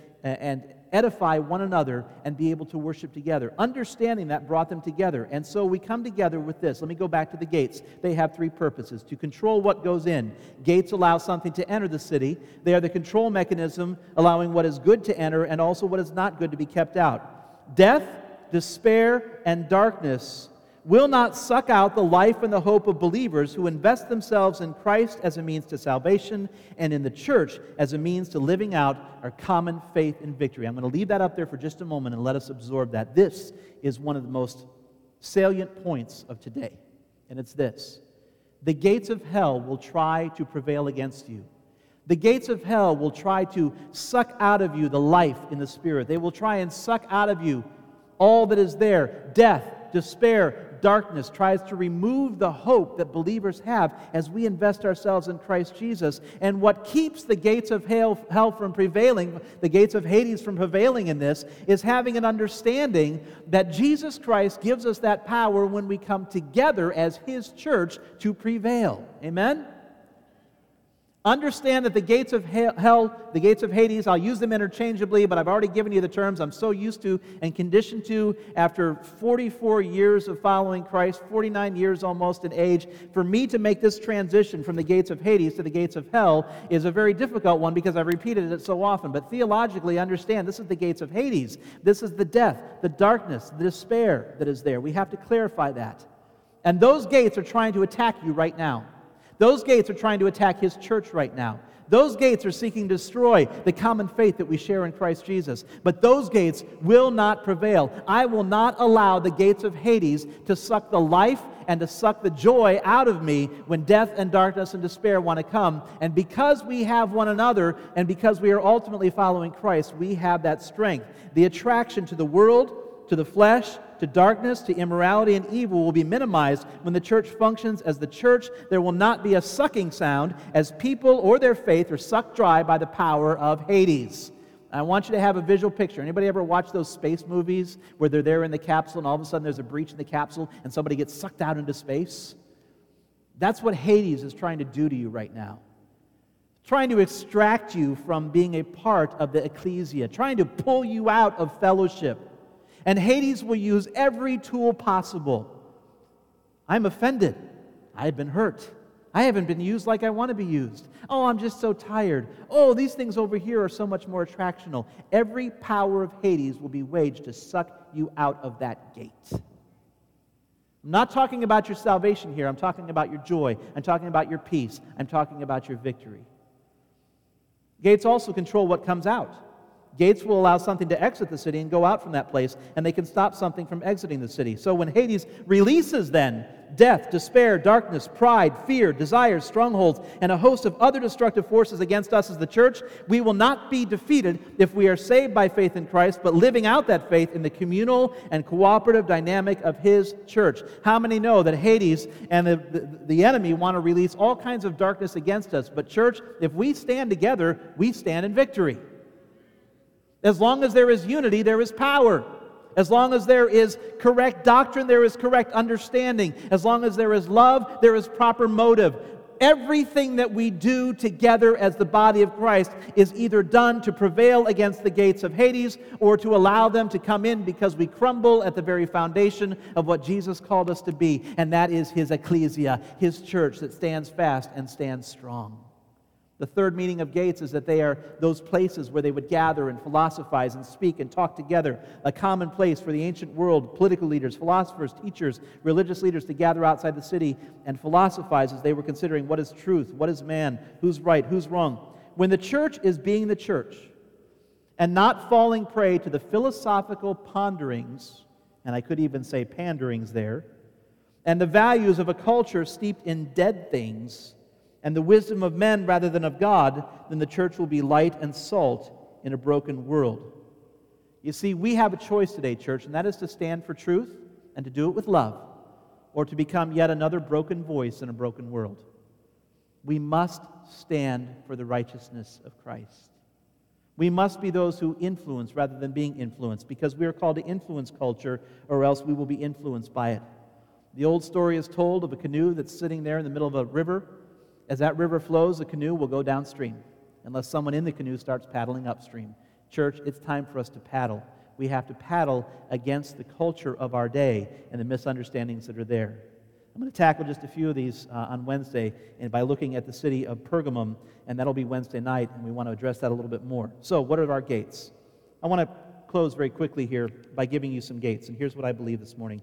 S1: edify one another and be able to worship together. Understanding that brought them together. And so we come together with this. Let me go back to the gates. They have three purposes. To control what goes in. Gates allow something to enter the city. They are the control mechanism allowing what is good to enter and also what is not good to be kept out. Death, despair, and darkness will not suck out the life and the hope of believers who invest themselves in Christ as a means to salvation and in the church as a means to living out our common faith and victory. I'm going to leave that up there for just a moment and let us absorb that. This is one of the most salient points of today, and it's this. The gates of hell will try to prevail against you. The gates of hell will try to suck out of you the life in the Spirit. They will try and suck out of you all that is there. Death, despair, darkness tries to remove the hope that believers have as we invest ourselves in Christ Jesus. And what keeps the gates of hell from prevailing, the gates of Hades from prevailing in this, is having an understanding that Jesus Christ gives us that power when we come together as His church to prevail. Amen? Understand that the gates of hell, the gates of Hades, I'll use them interchangeably, but I've already given you the terms I'm so used to and conditioned to after 44 years of following Christ, 49 years almost in age. For me to make this transition from the gates of Hades to the gates of hell is a very difficult one because I've repeated it so often. But theologically, understand this is the gates of Hades. This is the death, the darkness, the despair that is there. We have to clarify that. And those gates are trying to attack you right now. Those gates are trying to attack His church right now. Those gates are seeking to destroy the common faith that we share in Christ Jesus. But those gates will not prevail. I will not allow the gates of Hades to suck the life and to suck the joy out of me when death and darkness and despair want to come. And because we have one another and because we are ultimately following Christ, we have that strength. The attraction to the world, to the flesh, to darkness, to immorality and evil will be minimized when the church functions as the church. There will not be a sucking sound as people or their faith are sucked dry by the power of Hades. I want you to have a visual picture. Anybody ever watch those space movies where they're there in the capsule and all of a sudden there's a breach in the capsule and somebody gets sucked out into space? That's what Hades is trying to do to you right now. Trying to extract you from being a part of the ecclesia, trying to pull you out of fellowship. And Hades will use every tool possible. I'm offended. I've been hurt. I haven't been used like I want to be used. Oh, I'm just so tired. Oh, these things over here are so much more attractional. Every power of Hades will be waged to suck you out of that gate. I'm not talking about your salvation here. I'm talking about your joy. I'm talking about your peace. I'm talking about your victory. Gates also control what comes out. Gates will allow something to exit the city and go out from that place, and they can stop something from exiting the city. So when Hades releases then death, despair, darkness, pride, fear, desires, strongholds, and a host of other destructive forces against us as the church, we will not be defeated if we are saved by faith in Christ, but living out that faith in the communal and cooperative dynamic of His church. How many know that Hades and the enemy want to release all kinds of darkness against us? But church, if we stand together, we stand in victory. As long as there is unity, there is power. As long as there is correct doctrine, there is correct understanding. As long as there is love, there is proper motive. Everything that we do together as the body of Christ is either done to prevail against the gates of Hades or to allow them to come in because we crumble at the very foundation of what Jesus called us to be, and that is His ecclesia, His church that stands fast and stands strong. The third meaning of gates is that they are those places where they would gather and philosophize and speak and talk together, a common place for the ancient world, political leaders, philosophers, teachers, religious leaders to gather outside the city and philosophize as they were considering what is truth, what is man, who's right, who's wrong. When the church is being the church and not falling prey to the philosophical ponderings, and I could even say panderings there, and the values of a culture steeped in dead things, and the wisdom of men rather than of God, then the church will be light and salt in a broken world. You see, we have a choice today, church, and that is to stand for truth and to do it with love, or to become yet another broken voice in a broken world. We must stand for the righteousness of Christ. We must be those who influence rather than being influenced, because we are called to influence culture, or else we will be influenced by it. The old story is told of a canoe that's sitting there in the middle of a river. As that river flows, the canoe will go downstream, unless someone in the canoe starts paddling upstream. Church, it's time for us to paddle. We have to paddle against the culture of our day and the misunderstandings that are there. I'm going to tackle just a few of these on Wednesday, and by looking at the city of Pergamum, and that'll be Wednesday night, and we want to address that a little bit more. So, what are our gates? I want to close very quickly here by giving you some gates, and here's what I believe this morning.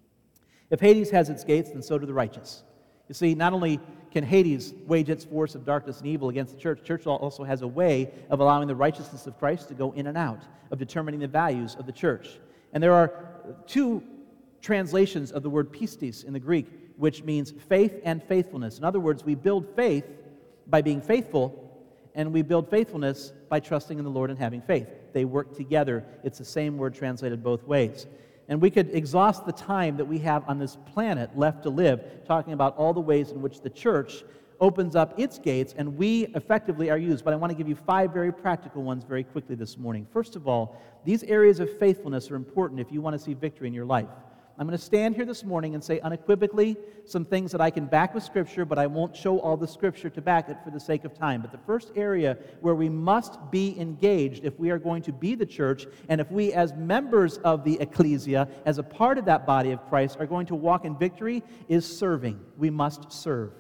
S1: If Hades has its gates, then so do the righteous. You see, not only can Hades wage its force of darkness and evil against the church, church also has a way of allowing the righteousness of Christ to go in and out, of determining the values of the church. And there are two translations of the word pistis in the Greek, which means faith and faithfulness. In other words, we build faith by being faithful, and we build faithfulness by trusting in the Lord and having faith. They work together. It's the same word translated both ways. And we could exhaust the time that we have on this planet left to live, talking about all the ways in which the church opens up its gates, and we effectively are used. But I want to give you 5 very practical ones very quickly this morning. First of all, these areas of faithfulness are important if you want to see victory in your life. I'm going to stand here this morning and say unequivocally some things that I can back with Scripture, but I won't show all the Scripture to back it for the sake of time. But the first area where we must be engaged if we are going to be the church, and if we as members of the ecclesia, as a part of that body of Christ, are going to walk in victory, is serving. We must serve.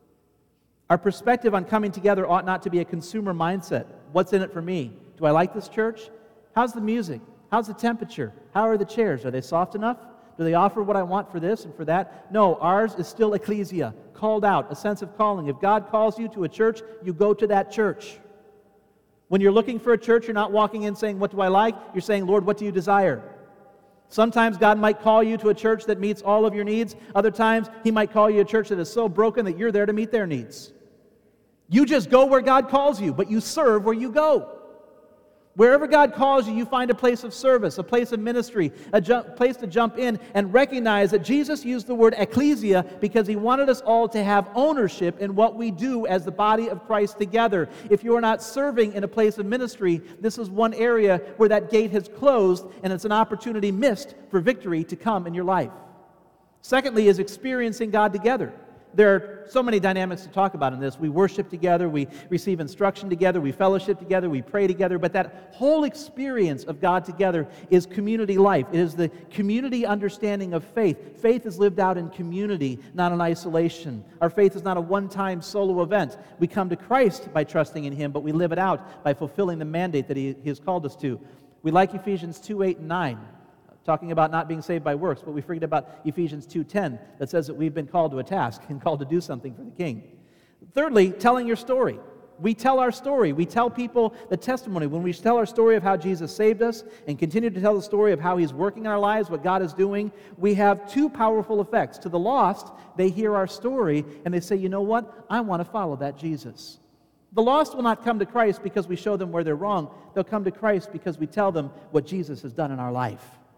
S1: Our perspective on coming together ought not to be a consumer mindset. What's in it for me? Do I like this church? How's the music? How's the temperature? How are the chairs? Are they soft enough? Do they offer what I want for this and for that? No, ours is still ecclesia, called out, a sense of calling. If God calls you to a church, you go to that church. When you're looking for a church, you're not walking in saying, what do I like? You're saying, Lord, what do you desire? Sometimes God might call you to a church that meets all of your needs. Other times, He might call you to a church that is so broken that you're there to meet their needs. You just go where God calls you, but you serve where you go. Wherever God calls you, you find a place of service, a place of ministry, a place to jump in and recognize that Jesus used the word ecclesia because He wanted us all to have ownership in what we do as the body of Christ together. If you are not serving in a place of ministry, this is one area where that gate has closed, and it's an opportunity missed for victory to come in your life. Secondly is experiencing God together. There are so many dynamics to talk about in this. We worship together, we receive instruction together, we fellowship together, we pray together, but that whole experience of God together is community life. It is the community understanding of faith. Faith is lived out in community, not in isolation. Our faith is not a one-time solo event. We come to Christ by trusting in Him, but we live it out by fulfilling the mandate that He has called us to. We like Ephesians 2:8 and 9. Talking about not being saved by works, but we forget about Ephesians 2:10 that says that we've been called to a task and called to do something for the King. Thirdly, telling your story. We tell our story. We tell people the testimony. When we tell our story of how Jesus saved us and continue to tell the story of how He's working in our lives, what God is doing, we have 2 powerful effects. To the lost, they hear our story and they say, you know what? I want to follow that Jesus. The lost will not come to Christ because we show them where they're wrong. They'll come to Christ because we tell them what Jesus has done in our life.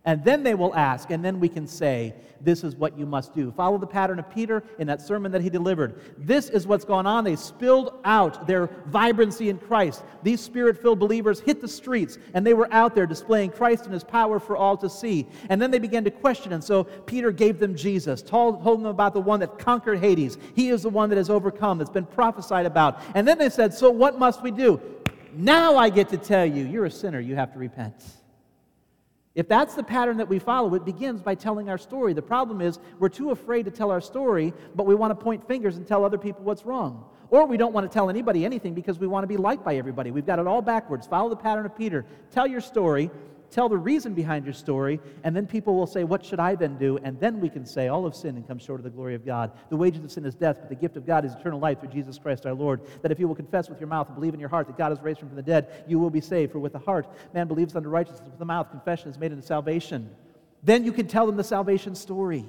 S1: And then they will ask, and then we can say, this is what you must do. Follow the pattern of Peter in that sermon that he delivered. This is what's going on. They spilled out their vibrancy in Christ. These Spirit-filled believers hit the streets, and they were out there displaying Christ and His power for all to see. And then they began to question, and so Peter gave them Jesus, told them about the one that conquered Hades. He is the one that has overcome, that's been prophesied about. And then they said, so what must we do? Now I get to tell you, you're a sinner, you have to repent. If that's the pattern that we follow, it begins by telling our story. The problem is we're too afraid to tell our story, but we want to point fingers and tell other people what's wrong. Or we don't want to tell anybody anything because we want to be liked by everybody. We've got it all backwards. Follow the pattern of Peter. Tell your story. Tell the reason behind your story, and then people will say, what should I then do? And then we can say, all have sinned and come short of the glory of God. The wages of sin is death, but the gift of God is eternal life through Jesus Christ our Lord. That if you will confess with your mouth and believe in your heart that God has raised him from the dead, you will be saved. For with the heart man believes unto righteousness, with the mouth confession is made unto salvation. Then you can tell them the salvation story.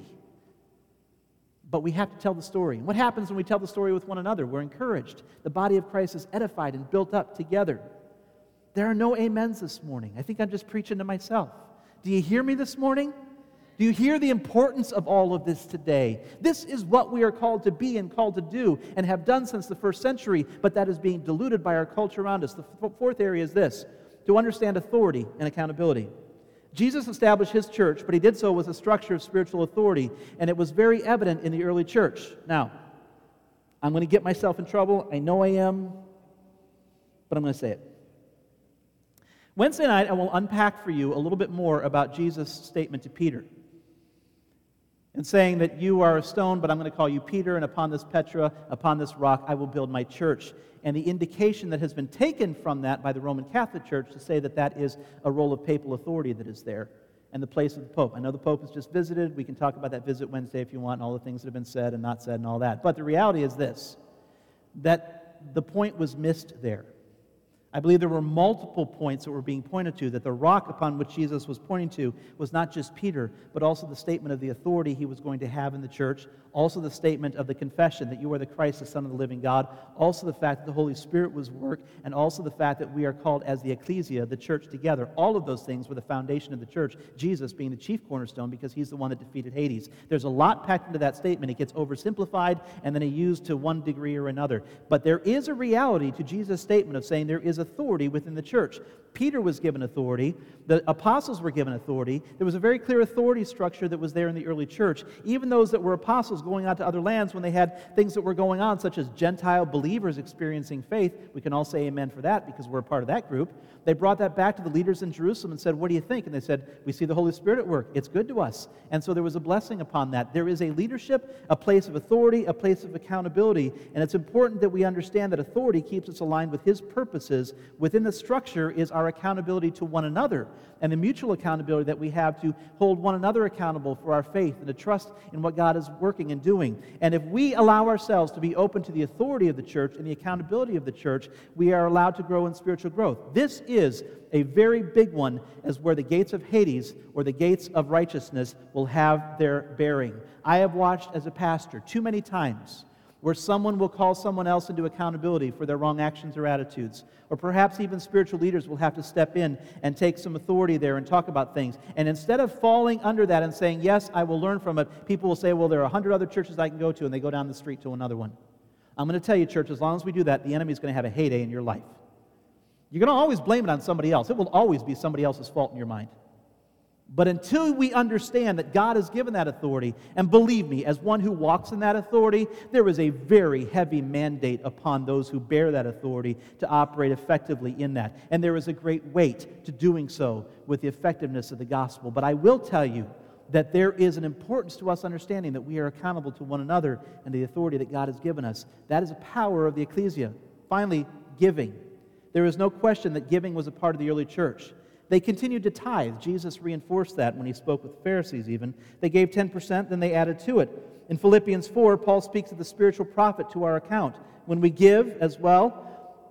S1: But we have to tell the story. And what happens when we tell the story with one another? We're encouraged. The body of Christ is edified and built up together. There are no amens this morning. I think I'm just preaching to myself. Do you hear me this morning? Do you hear the importance of all of this today? This is what we are called to be and called to do and have done since the first century, but that is being diluted by our culture around us. The fourth area is this: to understand authority and accountability. Jesus established His church, but He did so with a structure of spiritual authority, and it was very evident in the early church. Now, I'm going to get myself in trouble. I know I am, but I'm going to say it. Wednesday night, I will unpack for you a little bit more about Jesus' statement to Peter, and saying that you are a stone, but I'm going to call you Peter, and upon this Petra, upon this rock, I will build my church. And the indication that has been taken from that by the Roman Catholic Church to say that that is a role of papal authority that is there, and the place of the Pope. I know the Pope has just visited. We can talk about that visit Wednesday if you want, and all the things that have been said and not said and all that. But the reality is this, that the point was missed there. I believe there were multiple points that were being pointed to, that the rock upon which Jesus was pointing to was not just Peter, but also the statement of the authority He was going to have in the church, also the statement of the confession that you are the Christ, the Son of the living God, also the fact that the Holy Spirit was work, and also the fact that we are called as the ecclesia, the church together. All of those things were the foundation of the church, Jesus being the chief cornerstone because He's the one that defeated Hades. There's a lot packed into that statement. It gets oversimplified and then used to one degree or another. But there is a reality to Jesus' statement of saying there is authority within the church. Peter was given authority. The apostles were given authority. There was a very clear authority structure that was there in the early church. Even those that were apostles going out to other lands, when they had things that were going on, such as Gentile believers experiencing faith, we can all say amen for that because we're a part of that group. They brought that back to the leaders in Jerusalem and said, what do you think? And they said, we see the Holy Spirit at work. It's good to us. And so there was a blessing upon that. There is a leadership, a place of authority, a place of accountability. And it's important that we understand that authority keeps us aligned with His purposes. Within the structure is our accountability to one another and the mutual accountability that we have to hold one another accountable for our faith and to trust in what God is working and doing. And if we allow ourselves to be open to the authority of the church and the accountability of the church, we are allowed to grow in spiritual growth. This is a very big one, as where the gates of Hades or the gates of righteousness will have their bearing. I have watched as a pastor too many times where someone will call someone else into accountability for their wrong actions or attitudes. Or perhaps even spiritual leaders will have to step in and take some authority there and talk about things. And instead of falling under that and saying, yes, I will learn from it, people will say, well, there are 100 other churches I can go to, and they go down the street to another one. I'm going to tell you, church, as long as we do that, the enemy is going to have a heyday in your life. You're going to always blame it on somebody else. It will always be somebody else's fault in your mind. But until we understand that God has given that authority, and believe me, as one who walks in that authority, there is a very heavy mandate upon those who bear that authority to operate effectively in that. And there is a great weight to doing so with the effectiveness of the gospel. But I will tell you that there is an importance to us understanding that we are accountable to one another and the authority that God has given us. That is a power of the ecclesia. Finally, giving. There is no question that giving was a part of the early church. They continued to tithe. Jesus reinforced that when He spoke with the Pharisees even. They gave 10%, then they added to it. In Philippians 4, Paul speaks of the spiritual profit to our account. When we give as well,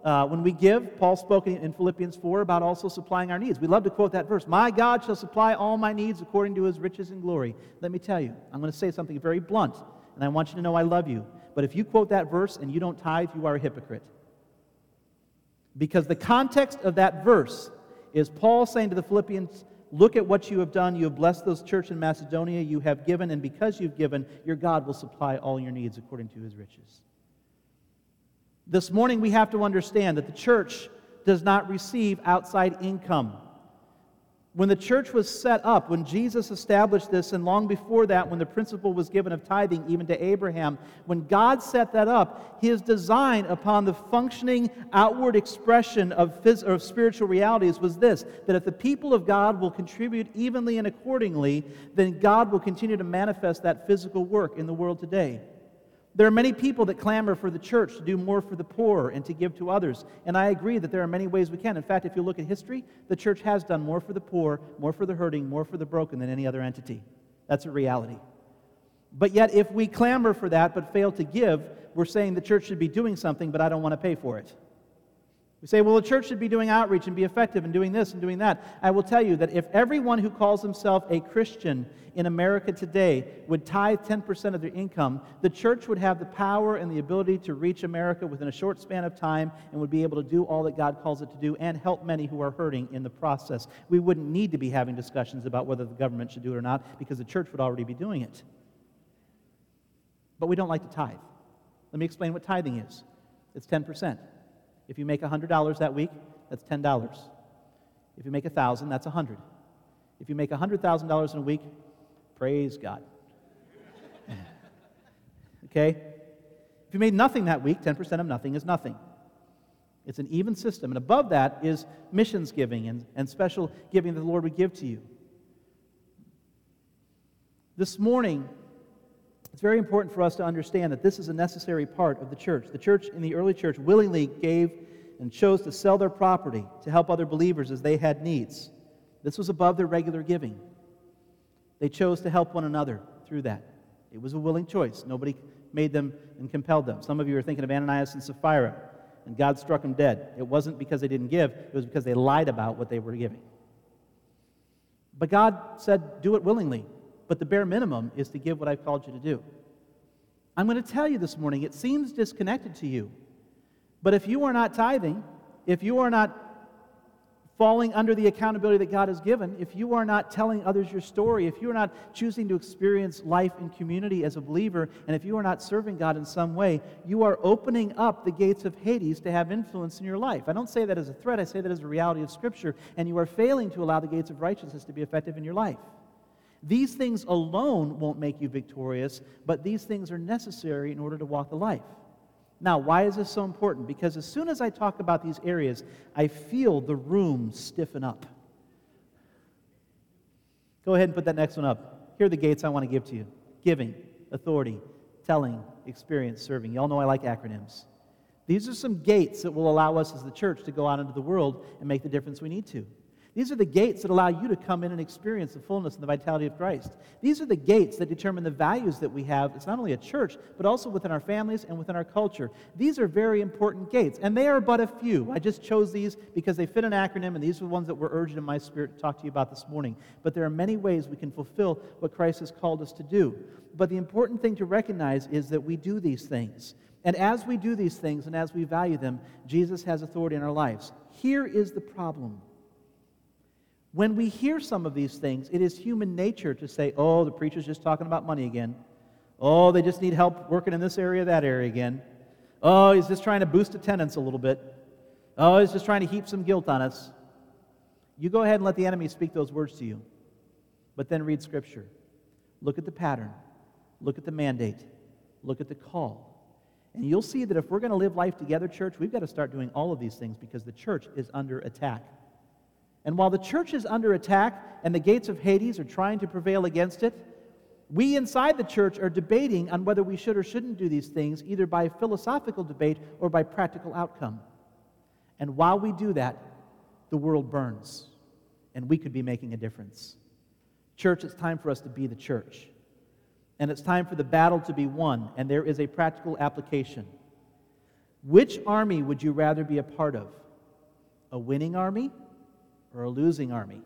S1: Paul spoke in Philippians 4 about also supplying our needs. We love to quote that verse, my God shall supply all my needs according to His riches and glory. Let me tell you, I'm going to say something very blunt, and I want you to know I love you. But if you quote that verse and you don't tithe, you are a hypocrite. Because the context of that verse is Paul saying to the Philippians Look at what you have done. You have blessed those churches in Macedonia. You have given, and because you've given, your God will supply all your needs according to His riches. This morning we have to understand that the church does not receive outside income. When the church was set up, when Jesus established this, and long before that, when the principle was given of tithing even to Abraham, when God set that up, His design upon the functioning outward expression of spiritual realities was this, that if the people of God will contribute evenly and accordingly, then God will continue to manifest that physical work in the world today. There are many people that clamor for the church to do more for the poor and to give to others. And I agree that there are many ways we can. In fact, if you look at history, the church has done more for the poor, more for the hurting, more for the broken than any other entity. That's a reality. But yet, if we clamor for that but fail to give, we're saying the church should be doing something, but I don't want to pay for it. We say, well, the church should be doing outreach and be effective and doing this and doing that. I will tell you that if everyone who calls himself a Christian in America today would tithe 10% of their income, the church would have the power and the ability to reach America within a short span of time and would be able to do all that God calls it to do and help many who are hurting in the process. We wouldn't need to be having discussions about whether the government should do it or not because the church would already be doing it. But we don't like to tithe. Let me explain what tithing is. It's 10%. If you make $100 that week, that's $10. If you make $1,000, that's $100. If you make $100,000 in a week, praise God. Okay? If you made nothing that week, 10% of nothing is nothing. It's an even system. And above that is missions giving and special giving that the Lord would give to you. This morning, it's very important for us to understand that this is a necessary part of the church. The church in the early church willingly gave and chose to sell their property to help other believers as they had needs. This was above their regular giving. They chose to help one another through that. It was a willing choice. Nobody made them and compelled them. Some of you are thinking of Ananias and Sapphira, and God struck them dead. It wasn't because they didn't give, it was because they lied about what they were giving. But God said, do it willingly. But the bare minimum is to give what I've called you to do. I'm going to tell you this morning, it seems disconnected to you. But if you are not tithing, if you are not falling under the accountability that God has given, if you are not telling others your story, if you are not choosing to experience life in community as a believer, and if you are not serving God in some way, you are opening up the gates of Hades to have influence in your life. I don't say that as a threat, I say that as a reality of Scripture, and you are failing to allow the gates of righteousness to be effective in your life. These things alone won't make you victorious, but these things are necessary in order to walk the life. Now, why is this so important? Because as soon as I talk about these areas, I feel the room stiffen up. Go ahead and put that next one up. Here are the gates I want to give to you. Giving, authority, telling, experience, serving. You all know I like acronyms. These are some gates that will allow us as the church to go out into the world and make the difference we need to. These are the gates that allow you to come in and experience the fullness and the vitality of Christ. These are the gates that determine the values that we have. It's not only a church, but also within our families and within our culture. These are very important gates, and they are but a few. I just chose these because they fit an acronym, and these are the ones that were urged in my spirit to talk to you about this morning. But there are many ways we can fulfill what Christ has called us to do. But the important thing to recognize is that we do these things. And as we do these things and as we value them, Jesus has authority in our lives. Here is the problem. When we hear some of these things, it is human nature to say, oh, the preacher's just talking about money again. Oh, they just need help working in this area, that area again. Oh, he's just trying to boost attendance a little bit. Oh, he's just trying to heap some guilt on us. You go ahead and let the enemy speak those words to you. But then read Scripture. Look at the pattern. Look at the mandate. Look at the call. And you'll see that if we're going to live life together, church, we've got to start doing all of these things because the church is under attack. And while the church is under attack and the gates of Hades are trying to prevail against it, we inside the church are debating on whether we should or shouldn't do these things, either by philosophical debate or by practical outcome. And while we do that, the world burns, and we could be making a difference. Church, it's time for us to be the church. And it's time for the battle to be won, and there is a practical application. Which army would you rather be a part of? A winning army or a losing army?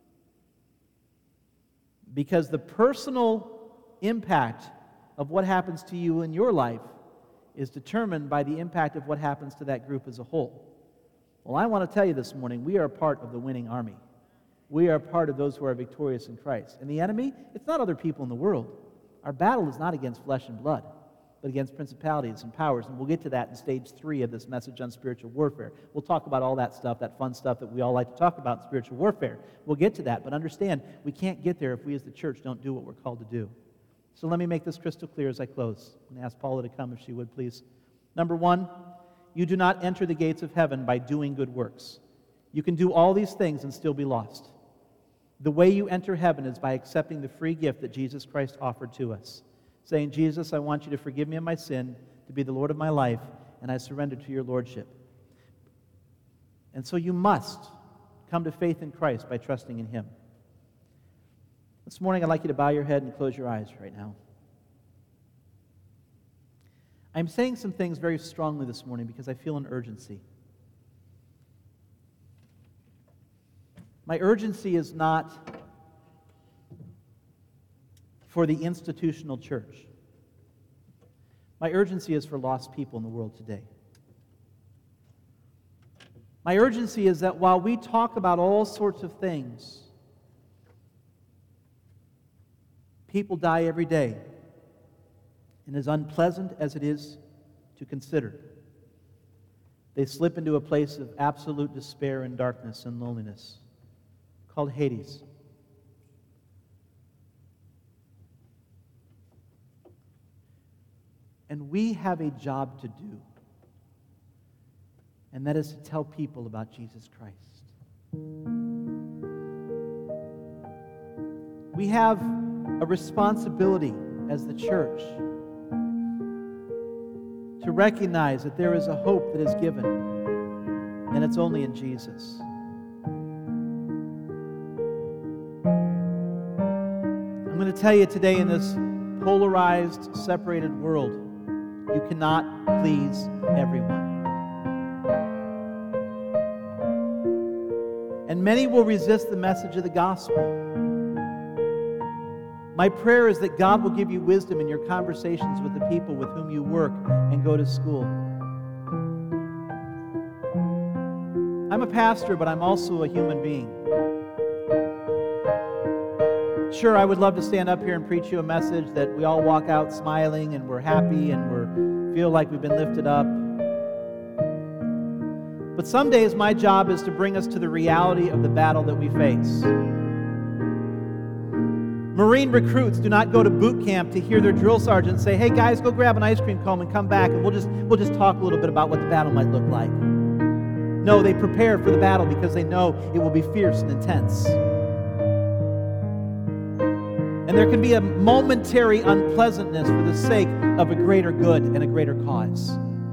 S1: Because the personal impact of what happens to you in your life is determined by the impact of what happens to that group as a whole. Well, I want to tell you this morning, we are a part of the winning army. We are part of those who are victorious in Christ. And the enemy, it's not other people in the world. Our battle is not against flesh and blood, but against principalities and powers. And we'll get to that in stage 3 of this message on spiritual warfare. We'll talk about all that stuff, that fun stuff that we all like to talk about in spiritual warfare. We'll get to that, but understand, we can't get there if we as the church don't do what we're called to do. So let me make this crystal clear as I close. I'm going to ask Paula to come if she would, please. Number 1, you do not enter the gates of heaven by doing good works. You can do all these things and still be lost. The way you enter heaven is by accepting the free gift that Jesus Christ offered to us, saying, Jesus, I want you to forgive me of my sin, to be the Lord of my life, and I surrender to your lordship. And so you must come to faith in Christ by trusting in him. This morning, I'd like you to bow your head and close your eyes right now. I'm saying some things very strongly this morning because I feel an urgency. My urgency is not for the institutional church. My urgency is for lost people in the world today. My urgency is that while we talk about all sorts of things, people die every day. And as unpleasant as it is to consider, they slip into a place of absolute despair and darkness and loneliness called Hades. And we have a job to do, and that is to tell people about Jesus Christ. We have a responsibility as the church to recognize that there is a hope that is given, and it's only in Jesus. I'm going to tell you today, in this polarized, separated world, you cannot please everyone. And many will resist the message of the gospel. My prayer is that God will give you wisdom in your conversations with the people with whom you work and go to school. I'm a pastor, but I'm also a human being. Sure, I would love to stand up here and preach you a message that we all walk out smiling and we're happy and we feel like we've been lifted up. But some days my job is to bring us to the reality of the battle that we face. Marine recruits do not go to boot camp to hear their drill sergeant say, hey guys, go grab an ice cream cone and come back and we'll just talk a little bit about what the battle might look like. No, they prepare for the battle because they know it will be fierce and intense. And there can be a momentary unpleasantness for the sake of a greater good and a greater cause.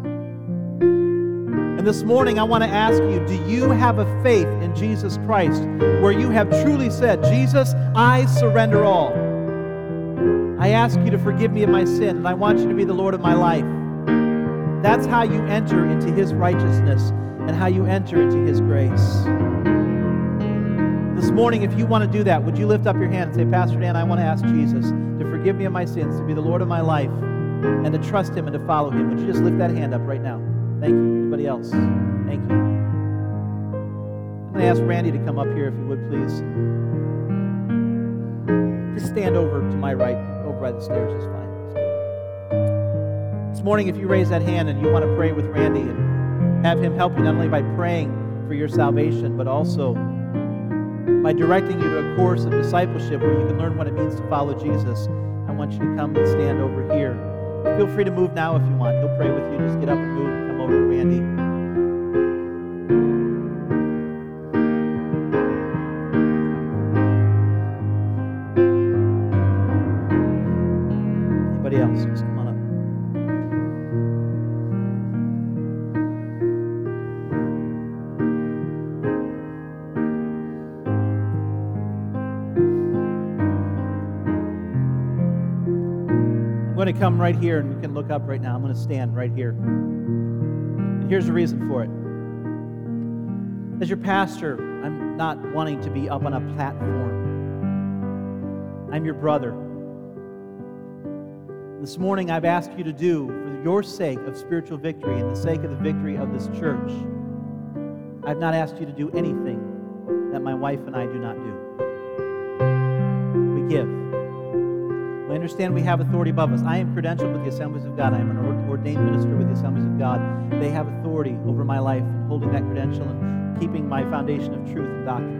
S1: And this morning I want to ask you, do you have a faith in Jesus Christ where you have truly said, Jesus, I surrender all. I ask you to forgive me of my sin, and I want you to be the Lord of my life. That's how you enter into his righteousness and how you enter into his grace. This morning, if you want to do that, would you lift up your hand and say, Pastor Dan, I want to ask Jesus to forgive me of my sins, to be the Lord of my life, and to trust him and to follow him. Would you just lift that hand up right now? Thank you. Anybody else? Thank you. I'm going to ask Randy to come up here if you would, please. Just stand over to my right, over by the stairs is fine. This morning, if you raise that hand and you want to pray with Randy and have him help you not only by praying for your salvation, but also by directing you to a course of discipleship where you can learn what it means to follow Jesus, I want you to come and stand over here. Feel free to move now if you want. He'll pray with you. Just get up and move and come over to Randy. Anybody else? Just come on up. I'm going to come right here, and you can look up right now. I'm going to stand right here. And here's the reason for it. As your pastor, I'm not wanting to be up on a platform. I'm your brother. This morning, I've asked you to do, for your sake of spiritual victory and the sake of the victory of this church, I've not asked you to do anything that my wife and I do not do. We give. We understand we have authority above us. I am credentialed with the Assemblies of God. I am an ordained minister with the Assemblies of God. They have authority over my life, holding that credential and keeping my foundation of truth and doctrine.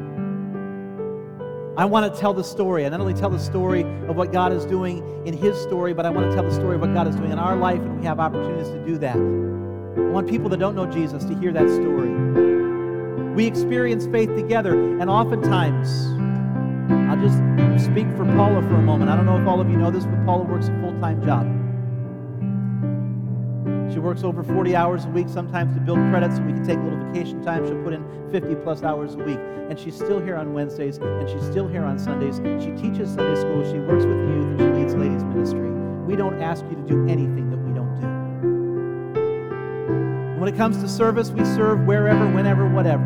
S1: I want to tell the story. I not only tell the story of what God is doing in His story, but I want to tell the story of what God is doing in our life, and we have opportunities to do that. I want people that don't know Jesus to hear that story. We experience faith together, and oftentimes, I'll just speak for Paula for a moment. I don't know if all of you know this, but Paula works a full-time job. She works over 40 hours a week, sometimes to build credits so we can take a little vacation time. She'll put in 50-plus hours a week. And she's still here on Wednesdays, and she's still here on Sundays. She teaches Sunday school, she works with the youth, and she leads ladies' ministry. We don't ask you to do anything that we don't do. When it comes to service, we serve wherever, whenever, whatever.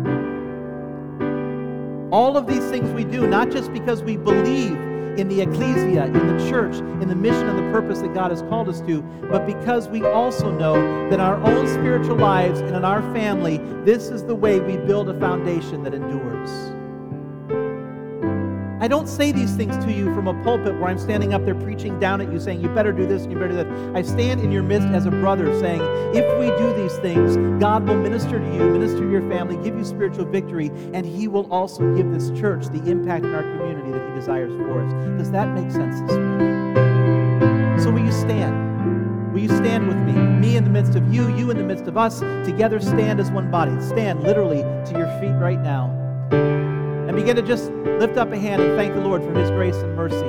S1: All of these things we do, not just because we believe in the ecclesia, in the church, in the mission and the purpose that God has called us to, but because we also know that in our own spiritual lives and in our family, this is the way we build a foundation that endures. I don't say these things to you from a pulpit where I'm standing up there preaching down at you saying, you better do this and you better do that. I stand in your midst as a brother saying, if we do these things, God will minister to you, minister to your family, give you spiritual victory, and He will also give this church the impact in our community that He desires for us. Does that make sense this morning? So will you stand? Will you stand with me? Me in the midst of you, you in the midst of us, together stand as one body. Stand literally to your feet right now. And begin to just lift up a hand and thank the Lord for His grace and mercy.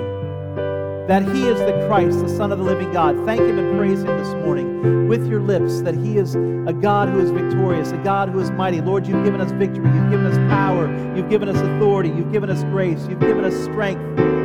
S1: That He is the Christ, the Son of the living God. Thank Him and praise Him this morning with your lips, that He is a God who is victorious, a God who is mighty. Lord, you've given us victory. You've given us power. You've given us authority. You've given us grace. You've given us strength.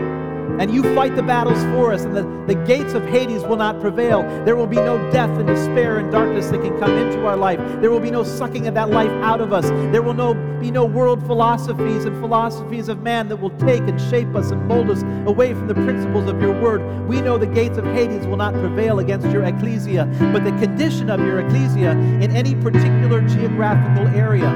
S1: And you fight the battles for us, and the gates of Hades will not prevail. There will be no death and despair and darkness that can come into our life. There will be no sucking of that life out of us. There will be no world philosophies and philosophies of man that will take and shape us and mold us away from the principles of your word. We know the gates of Hades will not prevail against your ecclesia, but the condition of your ecclesia in any particular geographical area,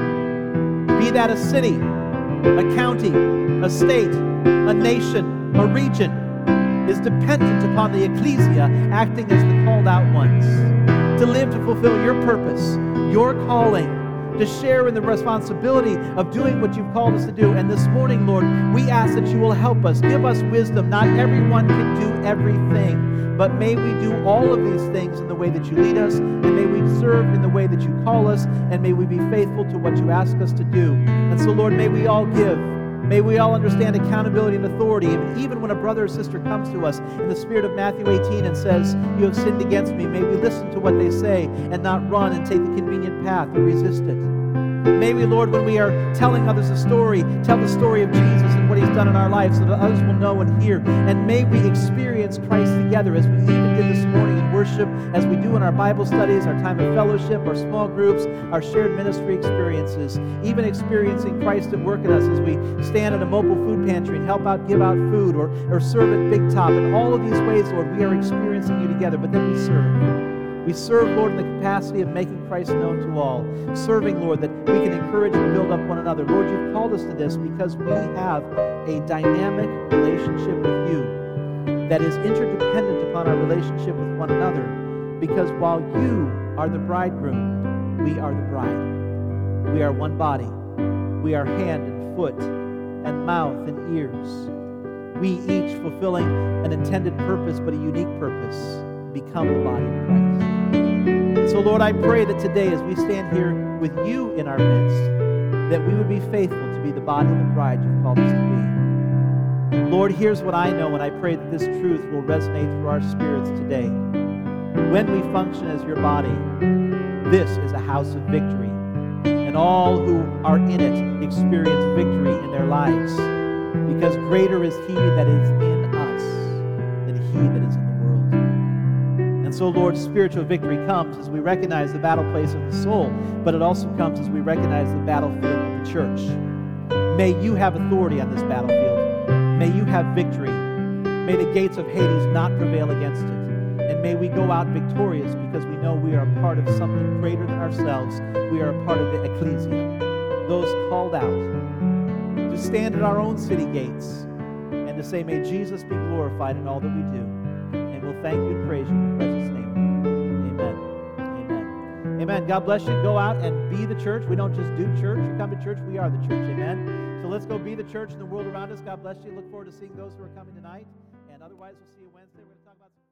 S1: be that a city, a county, a state, a nation, a region, is dependent upon the ecclesia acting as the called out ones to live to fulfill your purpose, your calling, to share in the responsibility of doing what you've called us to do. And this morning, Lord, we ask that you will help us, give us wisdom. Not everyone can do everything, but may we do all of these things in the way that you lead us, and may we serve in the way that you call us, and may we be faithful to what you ask us to do. And so, Lord, may we all give. May we all understand accountability and authority. And even when a brother or sister comes to us in the spirit of Matthew 18 and says, you have sinned against me, may we listen to what they say and not run and take the convenient path or resist it. May we, Lord, when we are telling others a story, tell the story of Jesus and what He's done in our lives so that others will know and hear. And may we experience Christ together as we even did this morning in worship, as we do in our Bible studies, our time of fellowship, our small groups, our shared ministry experiences, even experiencing Christ at work in us as we stand at a mobile food pantry and help out, give out food, or serve at Big Top. In all of these ways, Lord, we are experiencing you together, but then we serve. We serve, Lord, in the capacity of making Christ known to all. Serving, Lord, that we can encourage and build up one another. Lord, you've called us to this because we have a dynamic relationship with you that is interdependent upon our relationship with one another. Because while you are the bridegroom, we are the bride. We are one body. We are hand and foot and mouth and ears. We each fulfilling an intended purpose, but a unique purpose, become the body of Christ. So, Lord, I pray that today as we stand here with you in our midst, that we would be faithful to be the body of the bride you've called us to be. Lord, here's what I know, and I pray that this truth will resonate through our spirits today. When we function as your body, this is a house of victory, and all who are in it experience victory in their lives, because greater is He that is in us than he that is in the world. And so, Lord, spiritual victory comes as we recognize the battle place of the soul, but it also comes as we recognize the battlefield of the church. May you have authority on this battlefield. May you have victory. May the gates of Hades not prevail against it. And may we go out victorious because we know we are a part of something greater than ourselves. We are a part of the ecclesia, those called out to stand at our own city gates and to say, may Jesus be glorified in all that we do. And we'll thank you and praise you in your precious name. Amen. Amen. Amen. God bless you. Go out and be the church. We don't just do church or come to church. We are the church. Amen. So let's go be the church in the world around us. God bless you. Look forward to seeing those who are coming tonight. And otherwise, we'll see you Wednesday. We're going to talk about